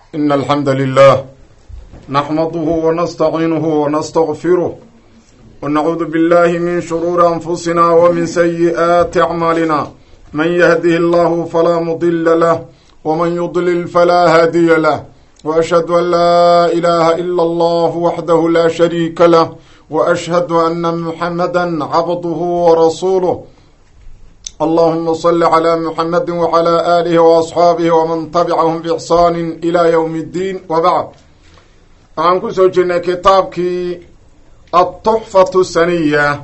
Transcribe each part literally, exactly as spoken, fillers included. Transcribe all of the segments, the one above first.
إن الحمد لله نحمده ونستعينه ونستغفره ونعوذ بالله من شرور أنفسنا ومن سيئات أعمالنا من يهده الله فلا مضل له ومن يضلل فلا هادي له وأشهد أن لا إله إلا الله وحده لا شريك له وأشهد أن محمدا عبده ورسوله اللهم صل على محمد وعلى آله وأصحابه ومن تبعهم بإحسان إلى يوم الدين وبعد عن كسوجنا كتابك التحفة السنية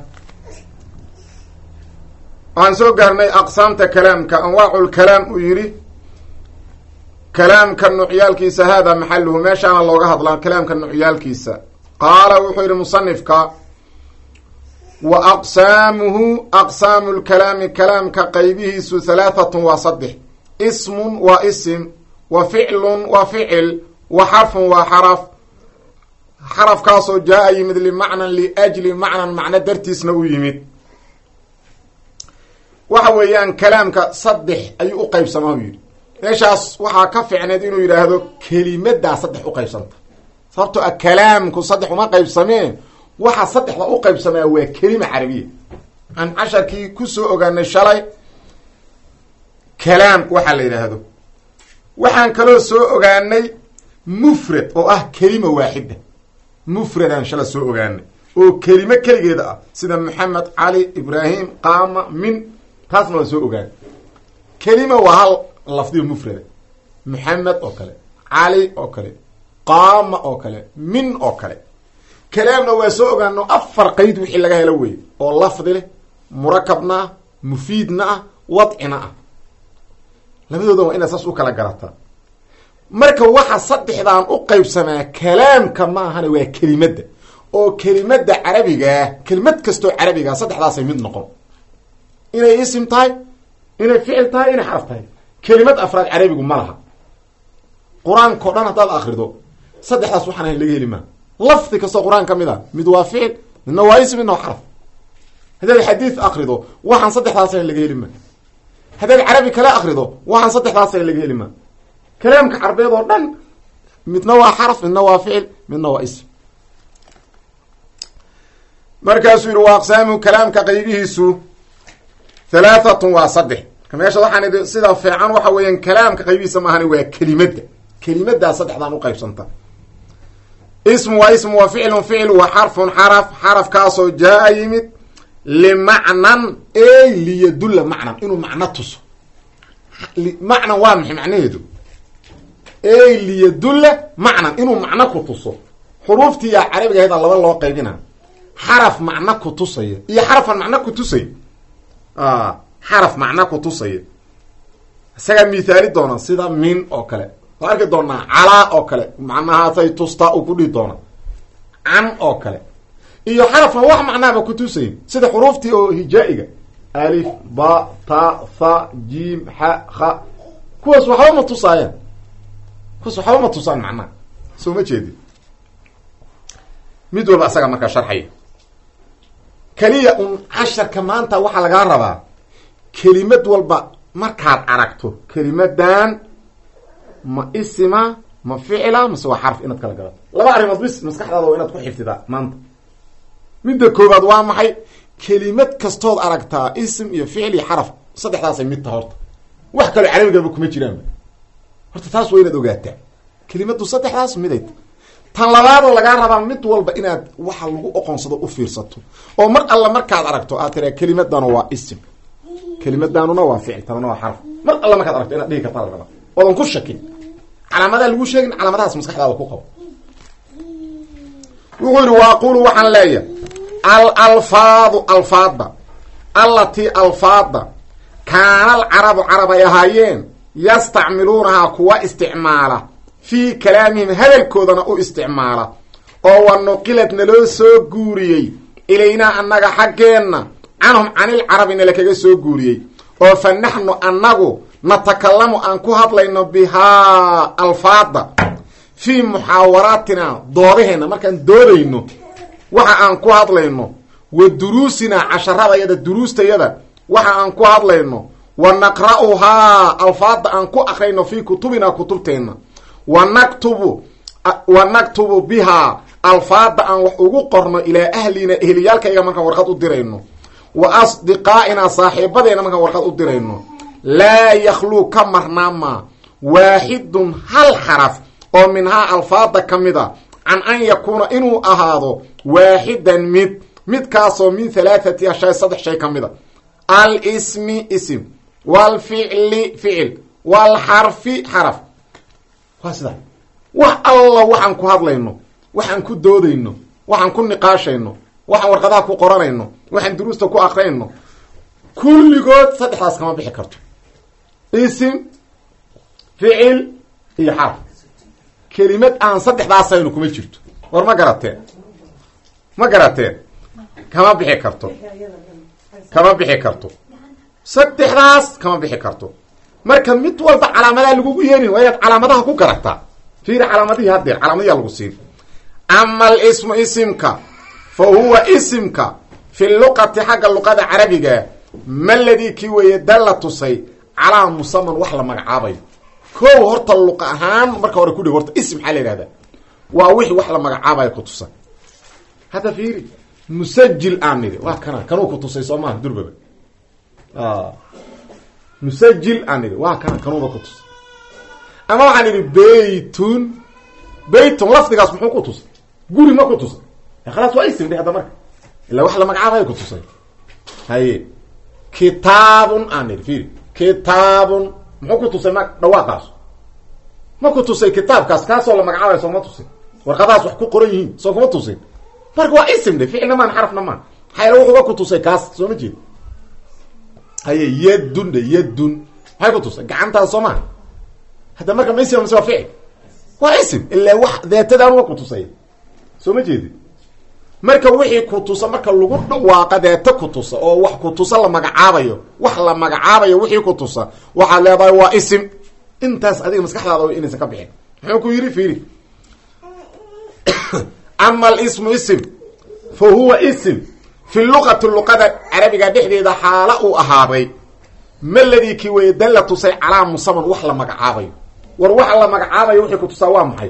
عن سوقرني أقسامت كلامك أنواع الكلام ويري كلام كالنعيال كيسا هذا محله ما شاء الله قهض لان كلام كالنعيال كيسا قال وحير مصنفك وأقسامه أقسام الكلام كلام كقيبه ثلاثة وصده اسم واسم وفعل وفعل وحرف وحرف حرف كاسو جاء يمد لمعنى لأجل معنى معنى درتيس نو يمد وحويان كلامك صدح أي أقيب سماوي إيشاس وحا كفعناد إنو يراهدو كلمة دا صدح أقيب سمت صارتو الكلام كو صدح وما قيب سمين waxa saddexda u qaybsamay waa kelima carabiye aan casharkii ku soo ogaanay shalay kalaam waxa la yiraahdo waxaan kala soo ogaanay mufrad oo ah kelima waahida mufrad aan shalay soo ogaanay oo kelima kaligeeda ah sida Muhammad Ali Ibrahim Qama min taasna soo ogaanay kelima waa hal lafdi mufrad Muhammad oo kale Ali oo kale Qama oo kale min oo kale كلامنا واسوق انه افر قيد وحي لغا هلا وي او لفظ له مركبنا مفيدنا وضعنا لبدودا waa ina saas u kala garata marka waxa saddexdaan u qaybsamaa kalaamka ma ahana waa kelimada oo kelimada carabiga kelimad kasto carabiga saddexdaas ay mid noqon inay ism tahay inay ficil tahay inay xarf tahay kelimad afraad carabigu ma laha quraanka dhan hadaad akhrido saddexdaas waxaan laga helima لفظ كسو قرآن كمدا مد وافعل انه واسم انه حرف هذا الحديث اخرده وحن صدح تاسين اللي جاي لما هذا العربي كلا اخرده وحن صدح تاسين اللي جاي لما كلامك عربي ودن متنوع حرف من نوع فعل من نوع اسم مركز واقسام كلام كغيره سو ثلاثه وصدح كما يشرح عن سيده فعان waxa weeyaan كلام كغيره سماهني waa kelimada kelimada saddexdan u qaybsanta اسم واسم وفعل فعل وحرف حرف حرف كاسو جاء يمد لمعنى اي ليدل معنى انه معنى تص معنى وامح معنى اي ليدل معنى انه معنى كتص حروفتي يا عربي هذا لبا لو قيبنا حرف معنى كتصي يا حرف معنى كتصي اه حرف معنى كتصي سغا مثال دونا سيده من او كله وارك دونا على او كله معناها تي تستا او كدي دونا عن او كله iyo xaraf wax macnaaba ku tusay sida xuruftii oo hijaiga alif ba ta tha jim ha kha kuwas waxa ma tusayaan kuwas waxa ma tusaan macnaa soo ma jeedi mid walba asaga marka sharxay kaliya un ashar kamaanta waxa laga rabaa kelimad walba markaad aragto kelimadan ما اسم ما فعل ما سوى حرف انad kala garato laba arimood bis maskaxdaada inaad ku xifdida maanta midda koobaad waa maxay kelimad kastood aragtaa ism iyo ficil iyo xarf saddexdaas ay mid tahay horta wax kale carabiga kuma jiraan horta taas waa inaad ogaataa kelimadu saddexdaas miday tan labaad oo laga rabaa mid walba inaad waxa lagu aqoonsado u fiirsato oo mar alla markaad aragto aad tira kelimadan waa ism kelimadanuna waa ficil tanuna waa xarf mar alla markaad aragto inaad dhihi kartaa laga wadan ku shakin علامات لو شيغن علاماتاس مسخخدا ku qabo wuxuu waaqulu waxan leeyahay al alfaad alfaadda allati alfaadda kana al arab arab yahayeen yastacmilunaha kuwa isticmaala fi kalaamihim hadalkoodana u isticmaala oo wanuqiladna loo soo guuriyay ilayna annaga xageena anhum anil arabina la kaga soo guuriyay oo fanahnu annagu نتكلم عن كهات لأنه بها الفاظ في محاوراتنا دورهنا ما كان دورينه وحا عن كهات لأنه ودروسنا عشرة يدا دروس تيدا وحا عن كهات لأنه ونقرأها الفاظ عن كو أخرين في كتبنا كتبتنا wa naktubu wa naktubu bihaa alfaada aan wax ugu qorno ilaa ahlina ehliyaalkayga markaan warqad u dirayno wa asdiqaa'ina saaxiibadeena markaan warqad u dirayno laa yakhluu ka marnaama waaxidun hal xaraf oo minhaa alfaada ka mid a can an yakuuna inuu ahaado waaxidan mid midkaasoo min halaathati ashay saddex shay ka mid a al-ismi ism waalficli ficil waalxarfi xaraf waa sidaa wax alla waxaan ku hadlayno waxaan ku doodayno waxaan ku niqaashayno waxaan warqadaha ku qoranayno waxaan duruusta ku aqrayno kulligood saddexdaas kama bixi karto ism ficil iyo xarf kelimad aan saddexdaasaynu kuma jirto war ma garateen ma garateen kama bixi karto kama bixi karto saddexdaas kama bixi karto marka mid walba calaamadaha lagugu yeerin waa inaad calaamadaha ku garataa fiiri calaamadihii haddeer calaamadiyaa lagu siin ama alismu isimka fa huwa isimka fi luqati xagga luqada carabiga ma ladii kii weeye dalla tusay calaa musaman wax la magacaabayo kow horta luqa ahaan marka hore kudhig horta ism maxaa la yihahdaa waa wixii wax la magacaabayo ku tusa hadda fiiri musajil aan nidhi waa kana kanuu ku tusay soo maaha durbaba musajil aan nidhi waa kana kanuuba ku tusay ama waxaan nidhi baytun baytun lafdigaas muxuu ku tusay guri ma ku tusay khalaas waa ism dhe hadda marka ilaa wax la magacaabayo ku tusay haye kitaabun aan nidhi fiiri kitaabun muxuu ku tusay ma dhawaaqaas ma ku tusay kitaabkaas kaasoo la magacaabayo soo ma tusay warqadahaas wax ku qoran yihiin soo kuma tusin marka waa ism dhe ficilna maan xarafna maan xayla wuxuuba ku tusay kaas soo ma jeed haye yadun dhe yadun maxay ku tusay gacantaada soo maa hadda marka ma ism mise waa ficil waa ism ilaa wax daatadaan waa ku tusay soo ma jeedi marka wixii ku tusa marka lagu dhawaaqa deeta ku tusa oo wax ku tusa la magacaabayo wax la magacaabayo wixii ku tusa waxaad leedahay waa ism intaas adiga maskaxdaada way inaysan ka bixin muxuu ku yidhi fiiri ama alismu ism fa huwa ism fi luqati luqada carabiga dhexdeeda xaala uu ahaaday ma ladii kii weeye dalla tusay calaa musaman wax la magacaabayo war waxa la magacaabayo wixii ku tusaa waa maxay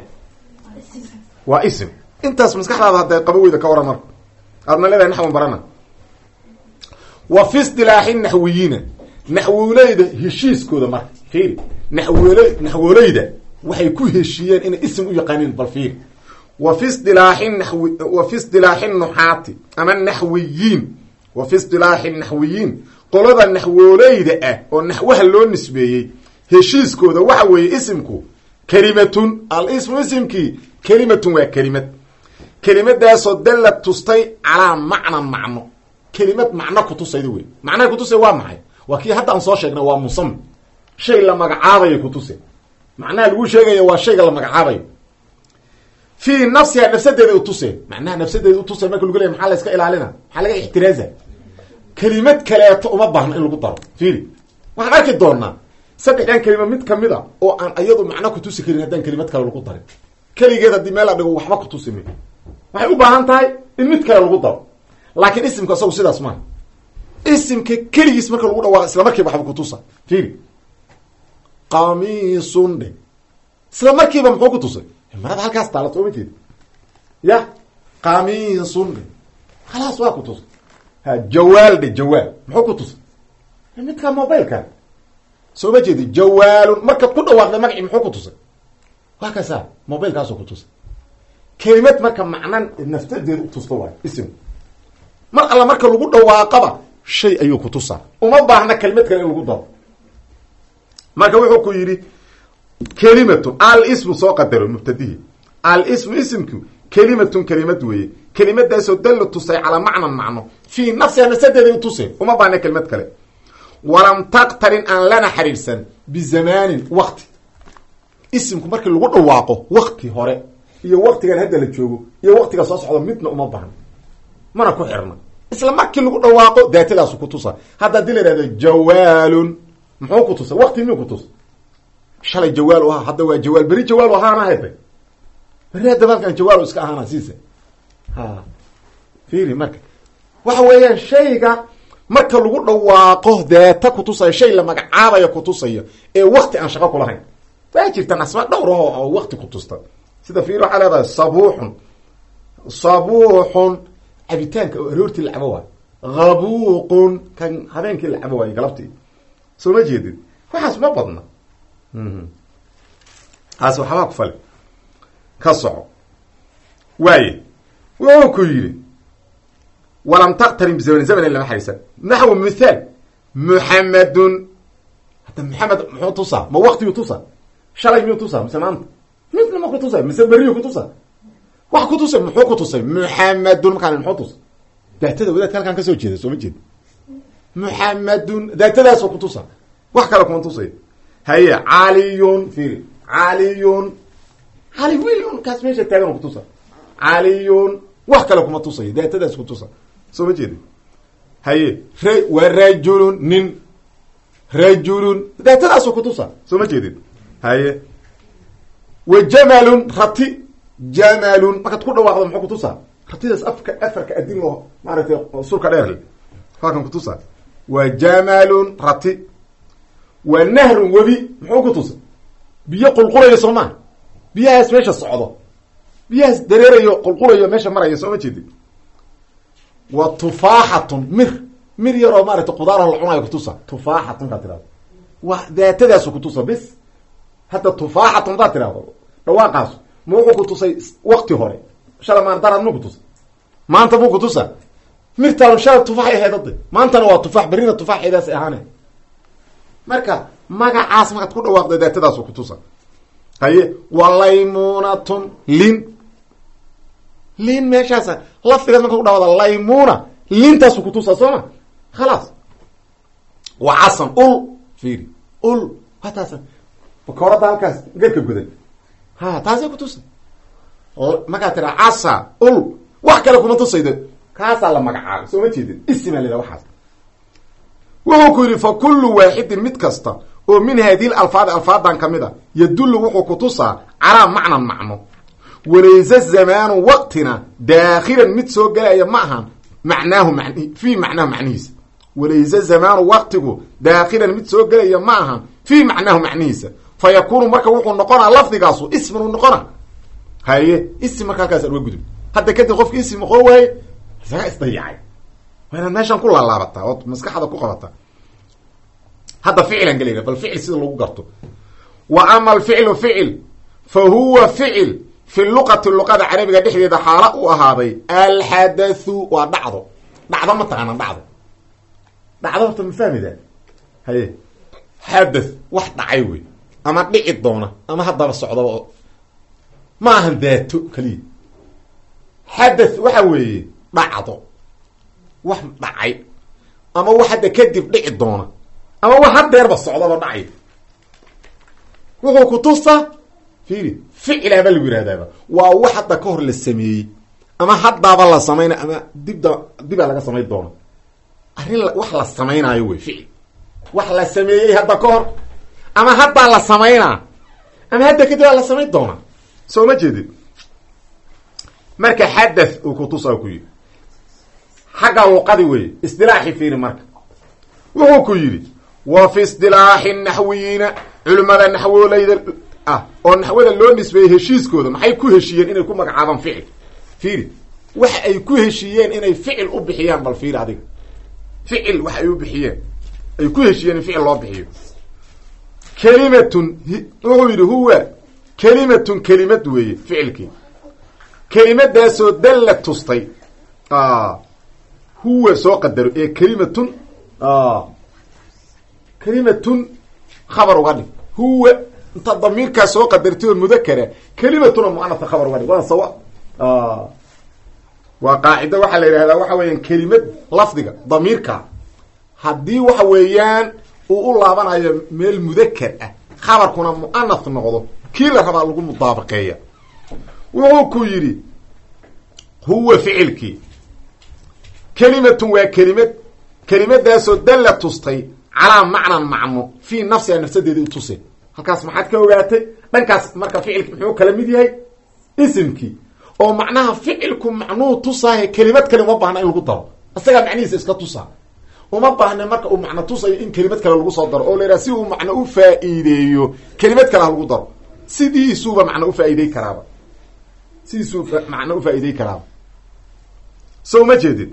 waa ism intaas maskaxdaada hadday qaba weyda ka waran marka aadna leedahay naxwan barana wa fi istilaaxi naxwiyiina naxwoleyda heshiiskooda marka fiiri naxwole naxwoleyda waxay ku heshiiyeen inay ism u yaqaaniin bal fiiri wa fi istilaaxi naxwi wa fi istilaaxi nuxaati ama naxwiyiin wa fi istilaaxi naxwiyiin qolada naxwoleyda ah oo naxwaha loo nisbeeyey heshiiskooda waxa weeye isimku kelimatun al-ismu isimkii kelimatun waa kelimad kelimadaasoo dallad tustay calaa macnan macno kelimad macno kutusayda wey macnaha kutusay waa maxay waa kii hadda aan soo sheegnay waa musam shay la magacaabayo kutusay macnaha lagu sheegaya waa shayga la magacaabayo fii nafsiha nafsadeeda utuse macnaha nafsadeeda utuse marka lagu leeya maxaa la iska ilaalina maxaa laga ixtiraaza kelimad kaleeto uma baahna in lagu daro fiiri waxaan arki doonaa saddexdan kelima mid kamid a oo aan iyadu macno kutusi karin haddaan kelimad kale lagu darin keligeed haddii meel a dhigo waxba kutusi mi waxay u baahan tahay in mid kale lagu daro laakiin isimka isagu sidaas maaha isimka keligiis marka lagu dhawaaqo isla markiiba waxba kutusa fiiri qamiisun dhe isla markiiba muxuu kutusay marada halkaas taala soo mateed ya qamiisun dhe khalaas waa kutusay ha jawaal dhe jawaal muxuu kutusay midka mobileka soo ma jeedi jawaalun markaad ku dhawaaqday magacii muxuu ku tusay waa kasaa mobilkaasoo ku tusay kelimad marka macnan naftadeeda u tusta waayo ism mar alla marka lagu dhawaaqaba shay ayuu ku tusaa uma baahna kelimad kale in lagu daro marka wuxuu ku yidhi kelimatun al ismu soo qadaro mubtadihi al ismu ismku kelimatun kelimad weeye kelimadaasoo dalla tusay calaa macnan macno fii nafsiha nafsadeeda u tusay uma baahna kelimad kale walam taqtarin aan lana xiriirsan bizamaanin wakti isimku markii lagu dhawaaqo wakti hore iyo waktigan hadda la joogo iyo waktiga soo socdo midna uma baahna mana ku xirna isla markii lagu dhawaaqo daatadaasu ku tusa hadda hadii la ihahdo jawaalun muxuu ku tusa wakti miyuu ku tusa shalay jawaal u ahaa hadda waa jawaal beri jawaal u ahaana hayda beri hadda balkan jawaal iska ahaana siisa ha fiiri marka waxa weeyaan shayga marka lagu dhawaaqo daata kutusaya shay la magacaabayo kutusayo ee wakti aan shaqo kulahayn waa jirtan asmaa dhowr oo waqti ku tusta sida fiir waxa leedahay sabuuxun sabuuxun cabitaanka oo aroortii la cabo waa ghabuuqun kan habeenkii la cabo waa galabtii soo ma jeedin waxaas ma badna mhm haas waxa ku fal ka soco waaye wuu ku yiri walam taqtarin bizaman zaman lama haysan nahwu mithal muhammadun hada muhammad muxuu tusa ma waqti tusa shalay miyuu tusa mise maanta midna ma ku tusa mise bariyo ku tusa wax ku tusa muxuu ku tusay muhammadun markaan muxuu tusa daatada wadaad halkan ka soo jeeday soo ma jeed muhammadun daatadaas ku tusa wax kale kuma tusay haye aliyun fi aliyun ali william kaas meesha taagan ku tusa aliyun wax kale kuma tusay daatadaas ku tusa soo ma jeed haye wa rajulun nin rajulun daatadaas ku tusa soo ma jeed haye wa jamalun rati jamalun marka ku dhawaaqdo muxuu ku tusa ratidaas afka afarka adin loo maaragtay surka dheer halkan ku tusa wa jamalun rati wa nahrun wabi muxuu ku tusa biyo qulqulayo Soomaa biyahaas meesha socdo biyahaas dareerayo qulqulayo meesha marayo soo ma jeedin wa tufaahatun mir mir yaro maaragtay qudaar la cunayo ku tusa tufaahatun ka tiraado wa daatadaas ku tusa bis hatta tufaahatun da tiraado dhawaaqaas muxuu ku tusay waqti hore shala ma darad ma ku tusay maanta buu ku tusa mirtaan shala tufaax ay heedad maantana waa tufaax barina tufaax idaas ahaanay marka magacaas marka ku dhawaaqdo daatadaas ku tusa haye walaymunatun lin lin meeshaas laftiga marka ku dhawaaqdo laymuna lintaas ku tusa sooma خلاص وعصم ul fiiri ul hataas bakoorada halkaas garka guday ha taas ku tusa marka tira asa ul wax kale kuma tusaydo kaas la magacaabo soo ma jeedin isma leeyahay waxaas wuxuu ku yiri fa kullu waahid mid kasta oo min hadii alfaad alfaadan kamida yadullu wuxuu ku tusaa ala macna macno walaysa zamanu waqtina daakhilan mid soo galaya ma ahan macnaahu macni fi macnaahu macnihiis walaysa zamanu waqtigu daakhilan mid soo galaya ma ahan fi macnaahu macnihiis fa yakunu marka wuxuu noqonaa lafdigaasu ismu noqonaa haye ism marka kaas uga gudub hadda kadib qofkii ism qoo way saga isdayay wana meeshan ku laalaabata oo maskaxda ku qabata هذا فعلا قليلا فالفعل سيد لو قرته واما الفعل فعل فهو فعل في اللغه اللغه العربيه دحيده حاله وهذا الحدث وبعضه بعضه متانا بعضه بعضه انت فاهم ده هي حدث واحد عيوي اما دحي دونا اما هذا الصعوده ما هندته كلي حدث waxa weeye dhacdo wax dhacay ama waxa kadib dhici doona ama waxa deerba socdo dhacay wuxuu ku tusa fiiri ficil bal wiraadaba waa waxa ka hor la sameeyay ama hadaba la sameeyay ama dibda dib laga sameey doono arin wax la sameeynayo way ficil wax la sameeyay hadda ka hor ama hadda la sameeyna ama hadda kadib la sameey doona soo ma jeedin marka hadath uu ku tusa ku yiri xaga waqadi way istilaahi fiiri marka wuxuu ku yiri وفي اصطلاح النحويين علماء النحو ليد اه او نحو لو نسبه هشيسكودا maxay ku heshiyeen inay ku magacaaban ficil fiiri wax ay ku heshiyeen inay ficil u bixiyaan bal fiiri adiga ficil wax ay u bixiyeen ay ku heshiyeen ficil loo bixiyo kalimatun wuxuu huwa kalimatun kalimad weeye ficilkii kalimadaas oo dallat tustay ah huwa soo qadaro ee kalimatun ah كلمة خبر غني هو انت الضمير كسو قدرته المذكره كلمه مؤنث خبر غني وانا سواء اه وقاعده waxa la yiraahdaa waxa weeyaan kelimad lafdiga damirka hadii waxa weeyaan uu u laabanayo meel mudhakkar ah khabarkuna muannath noqdo kii la raba lagu mudaabaqeeyo wuxuu ku yiri huwa fi'ilki kalimatu wa kalimat kalimadaas oo dallat tustay على معنى معنى في نفس نفسه تصي halkaas maxaad ka ogaatay dhankaas marka ficilku muxuu kala mid yahay ismki oo macnaha ficilku macnuu tusahay kelimad kale ma baahna in lagu daro asaga macnihiisa iska tusaa uma baahna marka uu macno tusayo in kelimad kale lagu soo daro oo la yidhaha si uu macno u faa'iideeyo kelimad kale ha lagu daro sidiisuuba macno u faa'iidey karaaba sidiisuu macno u faa'iidey karaaba so uma jeedid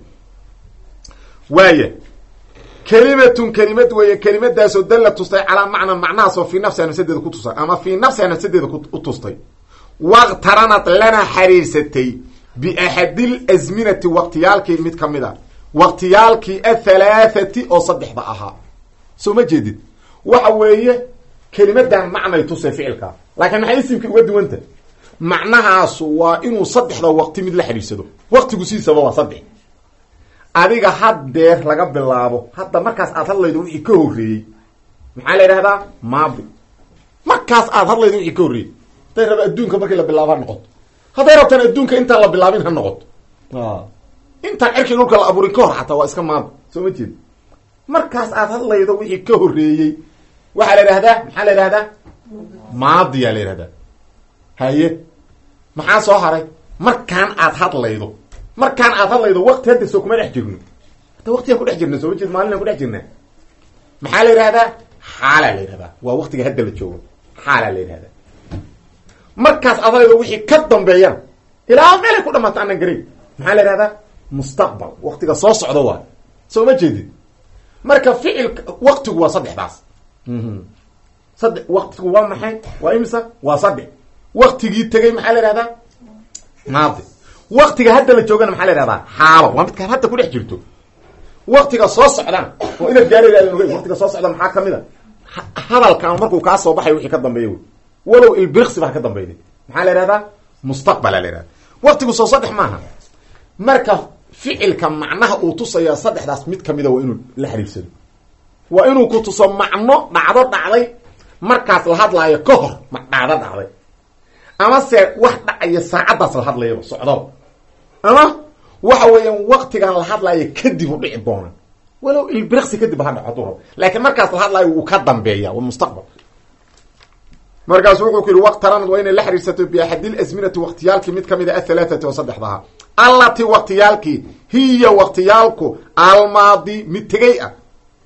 waaya kelimatun kelimad weeye kelimadaasoo dalla tustay calaa macnan macnahaasoo fii nafsiha nafsadeeda ku tusay ama fii nafsiha nafsadeeda u tustay waqtaranad lana xiriirsatay biaxadil asminati waqtiyaalkii mid ka mid a waqtiyaalkii athalaathati oo saddexda ahaa soo ma jeedid waxa weeye kelimadan macnay tusay ficilkaa laakiin maxay isimkii uga duwanta macnahaasu waa inuu saddexda waqti mid la xidhiirsado waqtigu siisaba waa saddex adiga haddeer laga bilaabo hadda markaas aad hadlaydo wixii ka horreeyey maxaa la yidhahdaa maadi markaas aad hadlaydo wixii ka horreeyey hadday raba adduunka markii la bilaabo ha noqoto hadday rabtaan adduunka intaan la bilaabin ha noqoto intaan cirkii dhulka la abuurin ka hor xataa waa iska maadi soo ma jeed markaas aad hadlaydo wixii ka horreeyey waxaa la yidhahdaa maxaa la yidhahdaa maadiyaa la yidhahdaa haye maxaa soo haray markaan aad hadlaydo markaan aad hadlaydo waqti hadda soo kuma dhex jirno hata waqtigaan ku dhex jirna soo ma jeed maalinaan ku dhex jirnaa maxaa la yidhahdaa xaalaa la yidhahdaa waa waqtiga hadda la joogo xaalaa la yidhahdaa markaas aad hadlaydo wixii ka dambeeyana ilaa meelay ku dhamaata aanan garayn maxaa la yidhahdaa mustaqbal waqtiga soo socda waa soo ma jeedid marka ficilka waqtigu waa saddexdaas sadde waqtigu waa maxay waa imisa waa saddex waqtigii tegay maxaa la yidhahdaa maadi waqtiga hadda la joogana maxaa la yidhahdaa xaalo waa midkaan hadda ku dhex jirto waqtiga soo socdana oo inaad gaarayda ogey waqtiga soo socda maxaa kamid a hadalkaan markuu kaa soo baxay wixii ka dambeeya wey walow ilbirksi baa ka dambayday maxaa la yidhahdaa mustaqbala la yidhahda waqtigu soo saddex maaha marka ficilka macnaha uu tusayaa saddexdaas mid kamida waa inuu la xiriirsado waa inuu ku tuso macno dhacdo dhacday markaas la hadlaayo ka hor ma dhacdo dhacday ama se wax dhacaya saacaddaas la hadlayaba socdo ama waxa weeyaan waqtigan la hadlaayo kadib u dhici doona walow ilbirksi kadib ha dhaco duro laakiin markaas la hadlaayo uu ka dambeeya waa mustaqbal markaas wuxuu ku yidhi waqtaranad waa inay la xiriirsato biaxadil asminati waqtiyaalkii mid kamid a athalaathati oo saddexdaha allati waqtiyaalkii hiya waqtiyaalku almaadi mid tegay ah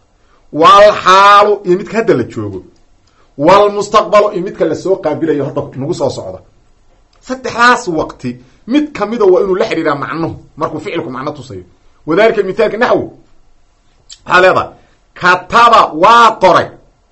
walxaalu iyo midka hadda la joogo walmustaqbalu iyo midka lasoo qaabilayo hadda nagu soo socda saddexdaas waqti mid kamida waa inuu la xidhiiraa macnuhu markuu ficilku macno tusayo wadalika mithaalka naxwu waxaa leedahay kataba waa qoray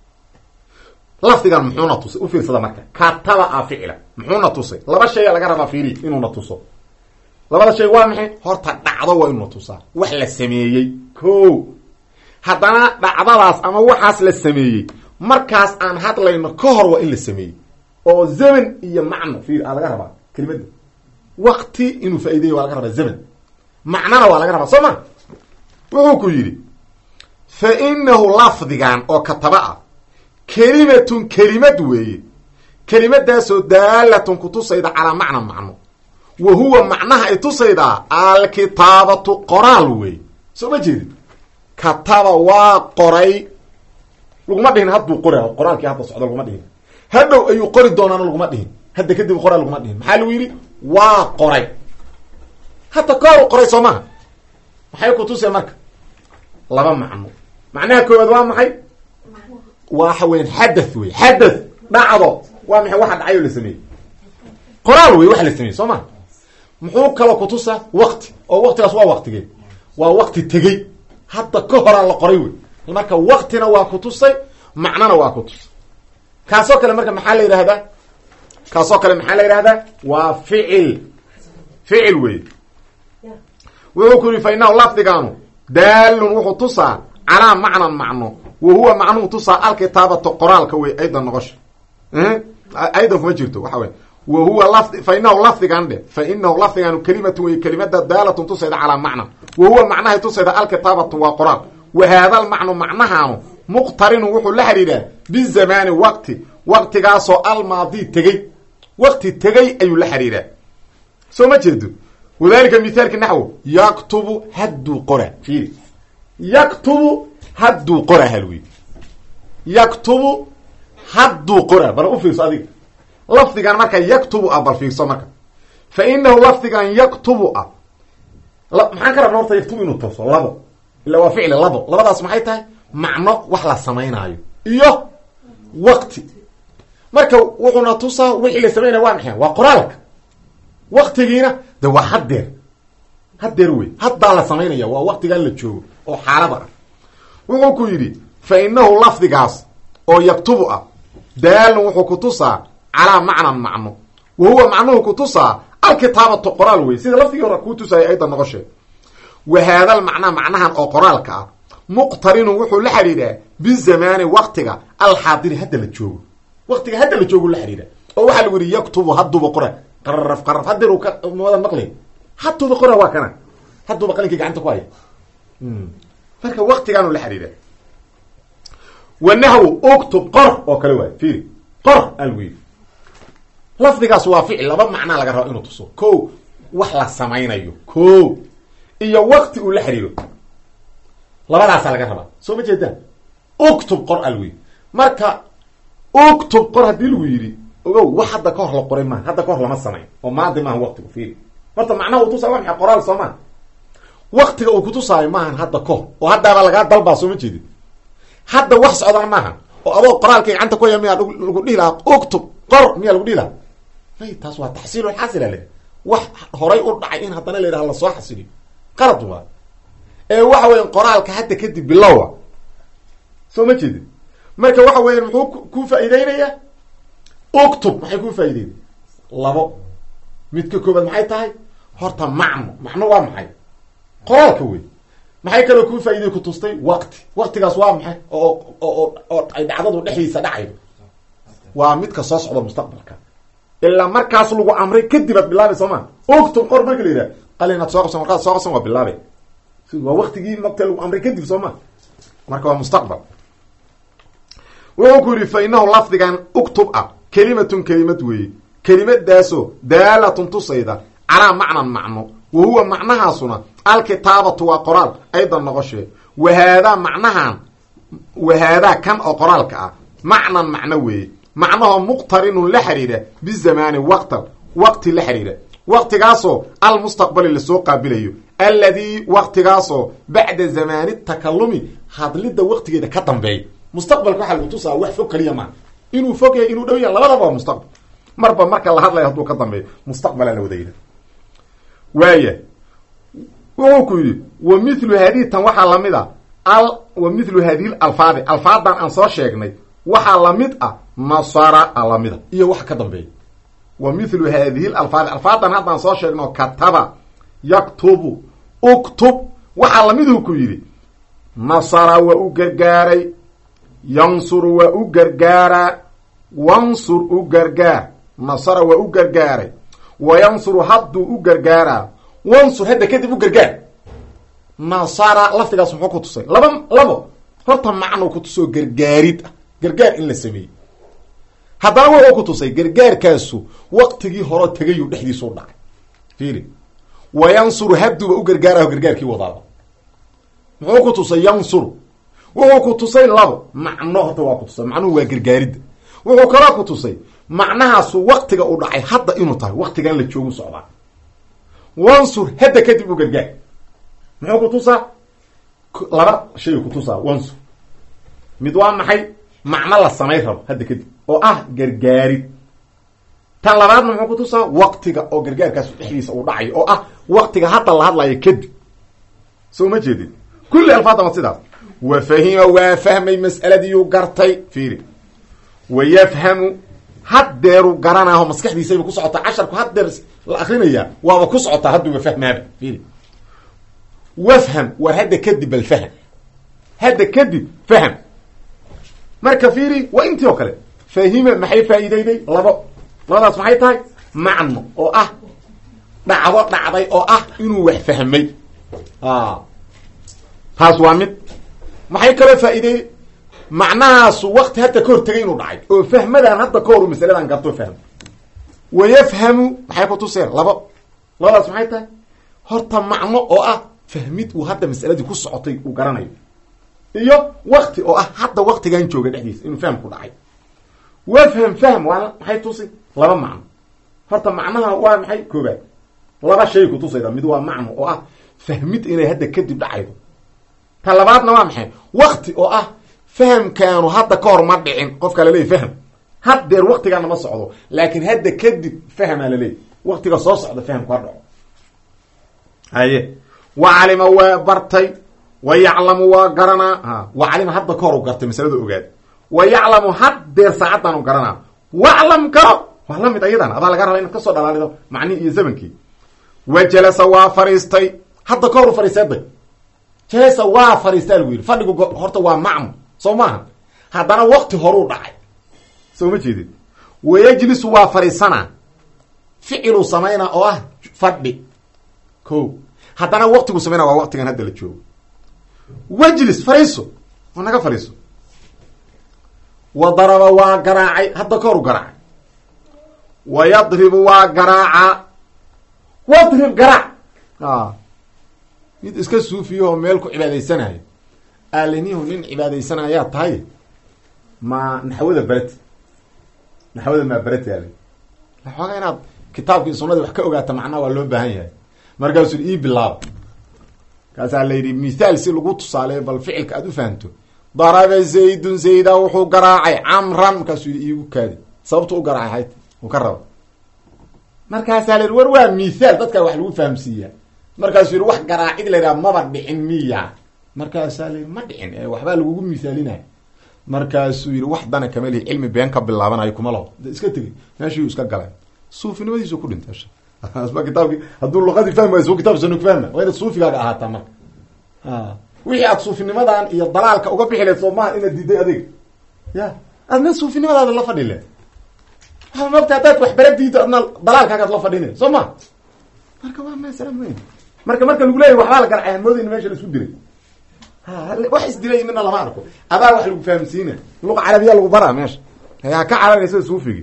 lafdigan muxuuna tusay u fiirsada marka kataba a ficila muxuuna tusay laba shaya laga rabaa fiiri inuuna tuso labada shay waa maxay horta dhacdo waa inuuna tusaa wax la sameeyey ko haddana dhacdadaas ama waxaas la sameeyey markaas aan hadlayno ka hor waa in la sameeyey oo zaman iyo macno fiir aa laga rabaa kelimadda waqti inuu faa'ideeyo waa laga rabaa zaman macnana waa laga rabaa soo ma wuxuu ku yidhi fa inahu lafdigan oo kataba ah kelimatun kelimad weeye kelimadaasoo daalatun ku tusayda calaa macna macno wa huwa macnaha ay tusaydaa alkitaabatu qoraal weeye soo ma jeedid kataba waa qoray laguma dhihin hadduu qora qoraalkii hadda socdo laguma dhihin hadhow ayuu qori doonaana laguma dhihin hadda kadib qoraal laguma dhihin maxaa lagu yidhi waa qoray hadda kooru qoray soo maha maxay ku tusay marka laba macno macnaha koowaad waa maxay waxa weyan xadath wey xadath dhacdo waa maxay waxa dhacayo la sameeyey qoraal wey waxa la sameeyey soo maha muxuu kaloo ku tusaa waqti oo waqtigaas waa waqtigee waa waqti tegey hadda ka horaa la qoray wey marka waqtina waa ku tusay macnana waa ku tusay kaasoo kale marka maxaa la yidhahdaa kaasoo kale maxaa la yidhahdaa waa ficil ficil wey wuxuu ku yidhi fa inahu lafdigaanu daalun wuxuu tusaa calaa macnan macno wa huwa macnuhu tusaa alkitaabatu qoraalka wey aydan noqosha aydan kuma jirto waxa wey wa huwa lafdi fa inahu lafdigan dhe fa inahu lafdigaanu kelimatu wey kelimada daalatun tusayda calaa macnan wa huwa macnahay tusayda alkitaabatu waa qoraal wa haada almacnu macnahaanu muqtarinu wuxuu la xidhiidhaa bizamaani waqti waqtigaasoo almaadi tegey waqti tegey ayuu la xidhiidhaa soo ma jeedo wadalika mithaalka naxwo yaktubu hadduu qora fiiri yaktubu hadduu qora halwi yaktubu hadduu qora bal u fiirso adiga lafdigan marka yaktubu ah bal fiirso marka fa inahu lafdigan yaktubu ah maxaan ka rabna horta yaktubu inuu tuso labo ila waa ficli labo labadaas maxay tahay macno wax la samaynaayo iyo waqti marka wuxuuna tusaa wixii la sameynaya waa maxay waa qoraalka waqtigiina de waa haddeer haddeer wey haddaa la samaynaya waa waqtigan la joogo oo xaalada ah wuxuu ku yidhi fa inahu lafdigaas oo yaktubu ah daalun wuxuu ku tusaa calaa macnan macno wa huwa macnuhu ku tusaa alkitaabatu qoraal wey sida lafdigii hore kuu tusaayay aydan noqo sheeg wa haadal macnaa macnahan oo qoraalka ah muqtarinu wuxuu la xidhiidhaa bizamaani waqtiga alxaadiri hadda la joogo waqtiga hadda la joogo la xidhiidha oo waxaa lagu yidhi yaktubu hadduuba qora qaraf qaraf haddeeru ka wada maqlay hadduuba qora waa kana hadduuba qalinkii gacanta ku haya marka waqtigaanu la xidhiidha wanahwu uktub qor oo kale waay fiiri qor algu yidhi lafdigaas waa ficil laba macnaa laga raba inuu tuso ko wax la samaynayo ko iyo waqti uu la xidhiidho labadaasaa laga rabaa soo ma jeedaan uktub qor algu yidhi marka uktub qor haddii lagu yidhi ogow wax hadda ka hor la qoray maaha hadda ka hor lama samayn oo maadi maaha waqtigu fiiri horta macnaha uu tusaay waa maxay qoraal soo maa waqtiga uu kutusaayo maahan hadda ka hor oo haddaaba lagaa dalbaa soo ma jeedin hadda wax socdana maaha oo adoo qoraalkay gacanta ku haya miyaa lagu dhihi lahaa uktub qor miyaa lagu dhihi lahaa may taas waa taxsiilu xaasila le wax horay u dhacay in haddana la yidhaha lasoo xasiliyo qalad waa ee waxa weya qoraalka hadda kadib bilowa soo ma jeedin marka waxa weya muxuu ku faa'iideynayaa uktub maxay ku faa'ideynay labo midka koobaad maxay tahay horta macno macno waa maxay qoraalka wey maxay kaloo ku faa'iiday ku tustay waqti waqtigaas waa maxay oo oo oo ay dhacdadu dhexdiisa dhacaydo waa midka soo socda mustaqbalka ilaa markaas lagu amray kadib aad bilaabay soo ma uktub qor marka la yidhaha qalinaad soo qabsan markaad soo qabsan waa bilaabay waa waqtigii marka lagu amray kadib soo ma marka waa mustaqbal wuxuu ku yidhi fa inahu lafdigan uktub ah kelimatun kelimad weeye kelimadaasoo daalatun tusayda calaa macnan macno wa huwa macnahaasuna alkitaabatu waa qoraal aydan noqoshee wahaadaa macnahan wahaadaa kan oo qoraalka ah macnan macno weeye macnahoo muqtarinun la xidhiidha bizamaani waqtan waqti la xidhiidha waqtigaasoo almustaqbali lasoo qaabilayo alladii waqtigaasoo bacda zamaani takalumi hadlidda waqtigeeda ka dambeeya mustaqbalka waxaa lagu tusaa wax fog kaliya maa inuu fog yahay inuu dhow yahay labadaba waa mustaqbal marba marka la hadlayo hadduu ka dambeeyo mustaqbalaa la wadayda waaya wuxuu ku yidhi wa mithlu haadihi tan waxaa lamid a al wa mithlu haadihi alfaadi alfaadan aan soo sheegnay waxaa lamid ah nasara a lamida iyo wax ka dambeeya wa mithlu haadihi alfaadi alfaadan haddaan soo sheegno kataba yaktubu uktub waxaa lamiduu ku yidhi nasara waa u gargaaray yansuru waa u gargaaraa wansur u gargaar nasara waa u gargaaray wa yansuru hadduu u gargaaraa wansur hadda kadib u gargaar nasara laftigaas muxuu ku tusay laba labo horta macnuu ku tusoo gargaarid ah gargaar in la sameeyey haddana wuxuu ku tusay gargaarkaasu waqtigii hore tegayuu dhexdiisu dhacay fiiri wa yansuru hadduuba u gargaaraho gargaarkii wadaaba muxuu ku tusay yansuru wuxuu ku tusay labo macno horta waa ku tusay macnuhu waa gargaaridda wuxuu kaloo ku tusay macnahaasu waqtiga u dhacay hadda inuu tahay waqtigan la joogu socdaa wansur hadda kadib u gargaar muxuu ku tusaa laba shay ku tusaa wansur mid waa maxay macno la samayn rabo hadda kadib oo ah gargaarid tan labaadna muxuu ku tusaa waqtiga oo gargaarkaas dhexdiisa uu dhacayo oo ah waqtiga hadda la hadlayo kadib soo ma jeedin kulli alfaada waa sidaas wa fahima waa fahmay mas'aladiiu gartay fiiri wa yafhamu haddeeru garanaaho maskaxdiisayba ku socotaa casharku haddeer la akrinayaa waaba ku socotaa hadduuba fahmaaba fiiri wafham war hadda kadib bal fahm hadda kadib fahm marka fiiri waa intii oo kale fahima maxay faa'iideyday labo labadaas maxay tahay macno oo ah dhacdo dhacday oo ah inuu wax fahmay taas waa mid maxay kaloo faa'iideeyey macnahaasu waqti hadda ka hor tegay inuu dhacay oo fahmadaan hadda ka horu masaladan garto fahmo wayafhamu maxay ku tuseen labo labadaas maxay tahay horta macno oo ah fahmid uu hadda masaladii ku socotay uu garanayo iyo waqti oo ah hadda waqtigan jooga dhexdiisa inuu fahm ku dhacay wafham fahm waa maxay tusi laba macno horta macnaha waa maxay koobaad laba shay ku tusayda mid waa macno oo ah fahmid inay hadda kadib dhacaydo talabaadna waa maxay waqti oo ah fahamkaanu hadda ka hor ma dhicin qofka la leeyahy fahm haddeer waqtigaana ma socdo laakiin hadda kadib fahmaa la leeyahy waqtiga soo socda fahamku ha dhaco haye wa calima waa bartay wa yaclamu waa garanaa wa calima hadda ka hor u gartay masalada ogaad wa yaclamu haddeer saacaddaanu garanaa waclam garo waa la mid ayadan adaa laga raba inaad kasoo dhalaalido macnihi iyo zamankii wa jalasa waa fariistay hadda ka hor u fariiseeday jalasa waa fariistaa lagu yidhi fadhigu horta waa macmu soo maaha haddana waqti horuu dhacay soo ma jeedid wayajlisu waa fariisanaa ficiluu samaynaa oo ah fadhi ko haddana waqtigu samaynaa waa waqtigan hadda la joogo wajlis fariiso waa naga fariiso wa daraba waa garaacay hadda ka hor u garaacay wa yadribu waa garaaca wadrib garaac a mid iska suufiyaoo meel ku cibaadaysanayo aalinihu nin cibaadaysanayaa tahay ma naxwada berati naxwada maa berati ale waxoogaa inaad kitaabkii sunadii wax ka ogaata macnaha waa loo baahan yahay markaasuu ii bilaaba kaasaa la yidhi mithaal si lagu tusaaleeyo bal ficilka aad u fahamto daraba zaydun zayda wuxuu garaacay camran markaasuu yidhi iigu kaadi sababtu u garaacay hayt uu ka raba markaasaa la yidhi war waa mithaal dadkaa wax lagu fahamsiiyaa markaasuu yidhi wax garaacid la yidhaha maba dhicin miya markaasaa la yidhi ma dhicin ee waxbaa lagugu mithaalinaya markaasuu yidhi wax dana kama lihi cilmi been ka bilaabanayo kuma laho da iska tegay meeshii iska galay suufinimadiisu ku dhintay asba kitaabki hadduu luqadii fahmay su kitab sanu fahma waa inaad suufigaaga ahaataa marka wixii aad suufinimadan iyo dalaalka uga bixi leed soo maaha inaad diiday adig ya adna suufinimadaada la fadhi leed waxaa maogta haddaad wax bara diido adna dalaalkaagaad la fadhine soo ma marka waa masala muhim marka marka lagu leeyahy waxbaa la garcay hamoodi in meesha la isku diray wax isdilay midna lama arko adaa wax lagu fahamsiina luqa carabiya lagu baraa meesha yaa ka cararaysa suufigi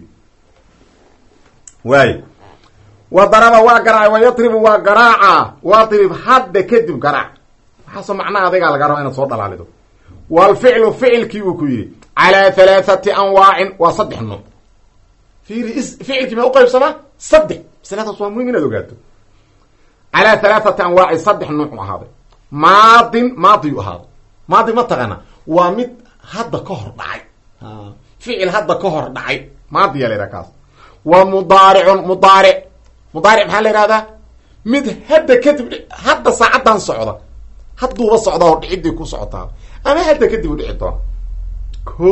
waay wa daraba waa garaacay wa yatribu waa garaaca watrib hadda kadib garaac waxaasoo macnaha adigaa laga raba inaad soo dhalaalido walficlu ficilkii uu ku yidhi calaa halaathati anwaacin waa saddex nooc fiiri ficilkii ma uqaybsamaa saddex masaladaas waa muhim inaad ogaato calaa halaathati anwaacin saddex nooc u ahaaday maadin maadiyu ahaaday maadi ma taqana waa mid hadda ka hor dhacay ficil hadda ka hor dhacay maadiya la yidhaha kaas wa mudaaricun mudaaric mudaaric maxaa la yihahdaa mid hadda kadib hadda saacaddan socda hadduuba socda oo dhicidii ku socotaa ama hadda kadib u dhici doona ko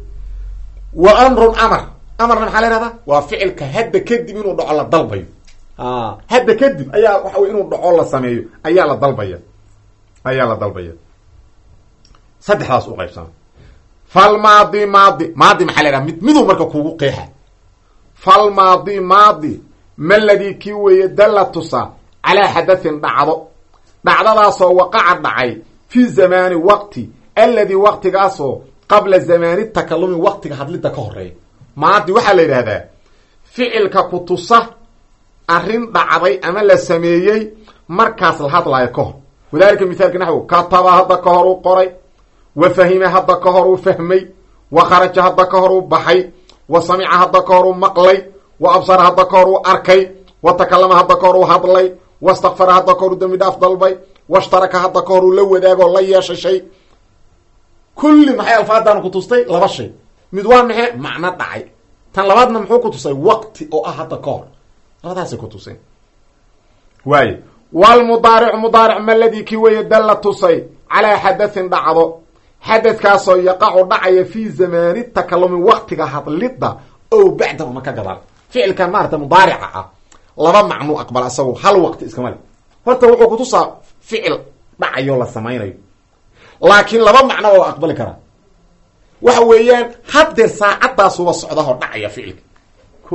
wa amrun amar amarna maxaa la yihahdaa waa ficilka hadda kadib inuu dhaco la dalbayo hadda kadib ayaa waxa wey inuu dhaco la sameeyo ayaa la dalbaya ayaa la dalbaya saddexdaas u qaybsana falmaadi maadi maadi maxaa la yhaha mid miduu marka kugu qeexa falmaadi maadi maladii kii weeye dalla tusa calaa xadathin dhacdo dhacdadaasoo waqaca dhacay fi zamaani waqti alladii waqtigaasoo qabla zamaani takalumi waqtiga hadlidda ka horeeya maadi waxaa la yidhahdaa ficilka ku tusa arrin dhacday ama la sameeyey markaas la hadlaayo ka hor wadalika mithaalka naxwu kataba hadda ka hor uu qoray wa fahima hadda ka hor uu fahmay wa kharaja hadda ka hor uu baxay wa samica hadda ka hor uu maqlay wa absara hadda ka hor uu arkay wa takalama hadda ka hor uu hadlay wastakfara hadda ka hor uu dambi dhaaf dalbay washtaraka hadda ka hor uu la wadaagoo la yeeshay shay kulli maxay alfaadaan ku tustay laba shay mid waa maxay macno dhacay tan labaadna muxuu ku tusay waqti oo ah hadda ka hor labadaasay ku tuseen waayo walmudaaric mudaaric maladii kii weeye dalla tusay calaa xadathin dhacdo xadadkaasoo yaqacu dhacaya fii zamaani takalumi waqtiga hadlidda o bacdahu ma ka gadaal ficilkan maarata mudaarica ah laba macnuu aqbal isagu hal waqti iskama le horta wuxuu kutusaa ficil dhacayo la samaynayo laakiin laba macno oo aqbali karaa waxa weeyaan haddeer saacaddaasuba socdahoo dhacaya ficilka ko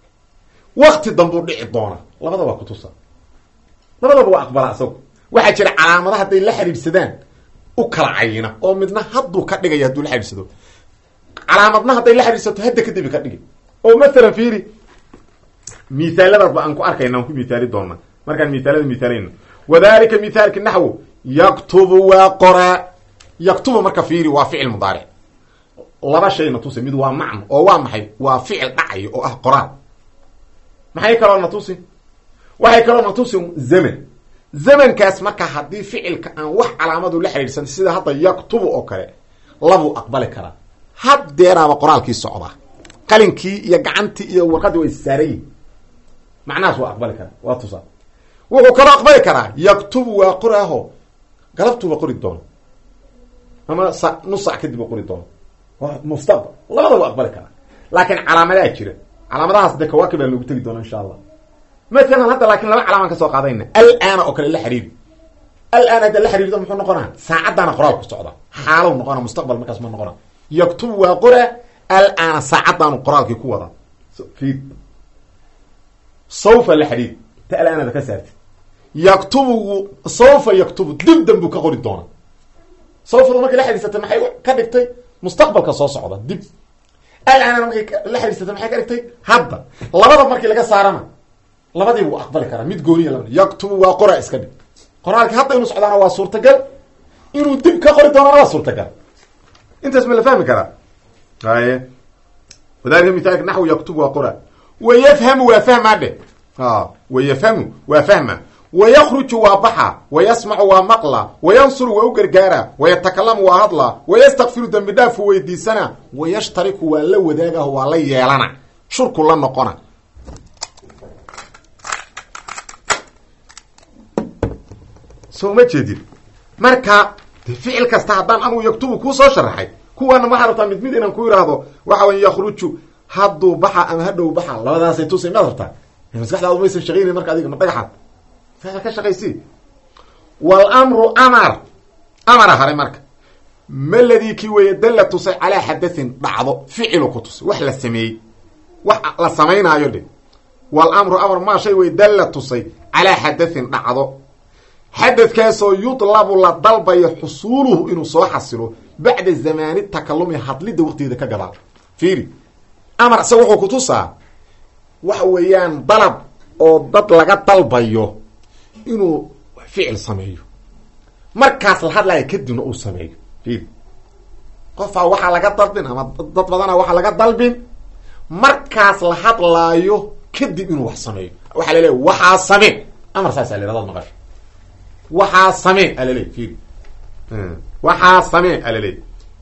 waqti dambuu dhici doona labada waa kutusaa labadaba waa aqbala isagu waxaa jira calaamada hadday la xiriibsadaan u kala cayina oo midna hadduu ka dhigaya hadduu la xiriibsado calaamadna hadday la xiriirsato hadda kadib ka dhigi oo mathalan fiiri mithaaladaasba aan ku arkayna aan ku mithaali doona markaan mithaalada mithaalayno wadalika mithaalki naxwu yaktubu waa qoraa yaktubu marka fiiri waa ficil mudaaric laba shay na tusi mid waa macno oo waa maxay waa ficil dhacayo oo ah qoraal maxay kaloo na tusi waxay kaloo na tusi zaman zamankaas marka haddii ficilka aan wax calaamadu la xidhiidhsan sida hadda yaktubu oo kale labuu aqbali karaa haddeeraaba qoraalkii socdaa qalinkii iyo gacantii iyo warqaddii way saarayihin macnahaas waa aqbali karaa waa tusaa wuxuu kaloo aqbali karaa yaktubu waa qoraaho galabtuuba qori doono ama sa nus sac kadib u qori doono waa mustaqbal labada waa aqbali karaa laakiin calaamadaa jira calaamadahaas de kawaakib aan loogu tegi doona insha allah matalan hadda laakiin laba calaamaan ka soo qaadayna alaana oo kale la xiriiri alaana hadda la xiriirdo muxuu noqonaa saacaddaana qoraalku socda xaalow noqona mustaqbal markaas ma noqona yaktubu waa qora alaana saacaddaanu qoraalkii ku wada fiid sawfa la xiriir ta alaanada ka saartay yaktubu sawfa yaktubu dib danbu ka qori doona sawfada markay la xiriirsatay maxay ka dhigtay mustaqbalka soo socda dib alaana markay la xiriirsatay maxay ka dhigtay hadda labada markii laga saarana labadii buu aqbali karaa mid gooniya labada yaktubu waa qora iska dhig qoraalka hadda inuu socdaana waa suurtagal inuu dib ka qori doonana waa suurtagal intaas ma la fahmi karaa haye wadalika mithaalka naxwu yaktubu waa qora wayafhamu waa fahmaa dhe wayafhamu waa fahma wayakruju waa baxa wayasmacu waa maqla wayansuru waa u gargaara wayatakalamu waa hadla wayastakfiru dambi dhaafu weydiisana wayashtariku waa la wadaagaho waa la yeelana shurku la noqona soo ma jeedin marka ficil kasta haddaan anugu yaktubu kuu soo sharaxay kuwaana waxaa rabtaa mid mid inaan ku yidhaahdo waxa wey yakruju hadduu baxa ama hadhow baxa labadaasay tusay maad rabtaa maskaxdaadu maysan shaqaynayn marka adiga ma dhagaxaad ficil ka shaqaysi walamru amar amara haray marka maladii kii weeye dalla tusay calaa xadathin dhacdo ficilu ku tusay wax la sameeyey wax la samaynaayo dhe walamru amar maa shay wey dalla tusay calaa xadathin dhacdo xadadkaasoo yudlabu la dalbayo xusuuluhu inuu soo xasilo bacda zamaani takalumi hadlidda waqtigeeda ka gadaal fiiri amar se wuxuu kutusaa waxa weeyaan dalab oo dad laga dalbayo inuu ficil sameeyo markaas la hadlaya kadibna uu sameeyo fiiri qofaa waxaa laga dalbin ama dad badana waxaa laga dalbin markaas la hadlaayo kadib inuu wax sameeyo waxaa la leeya waxaa samee amar saasaa la yhahdaad maqasho waxaa samee alale fiiri waxaa samee alale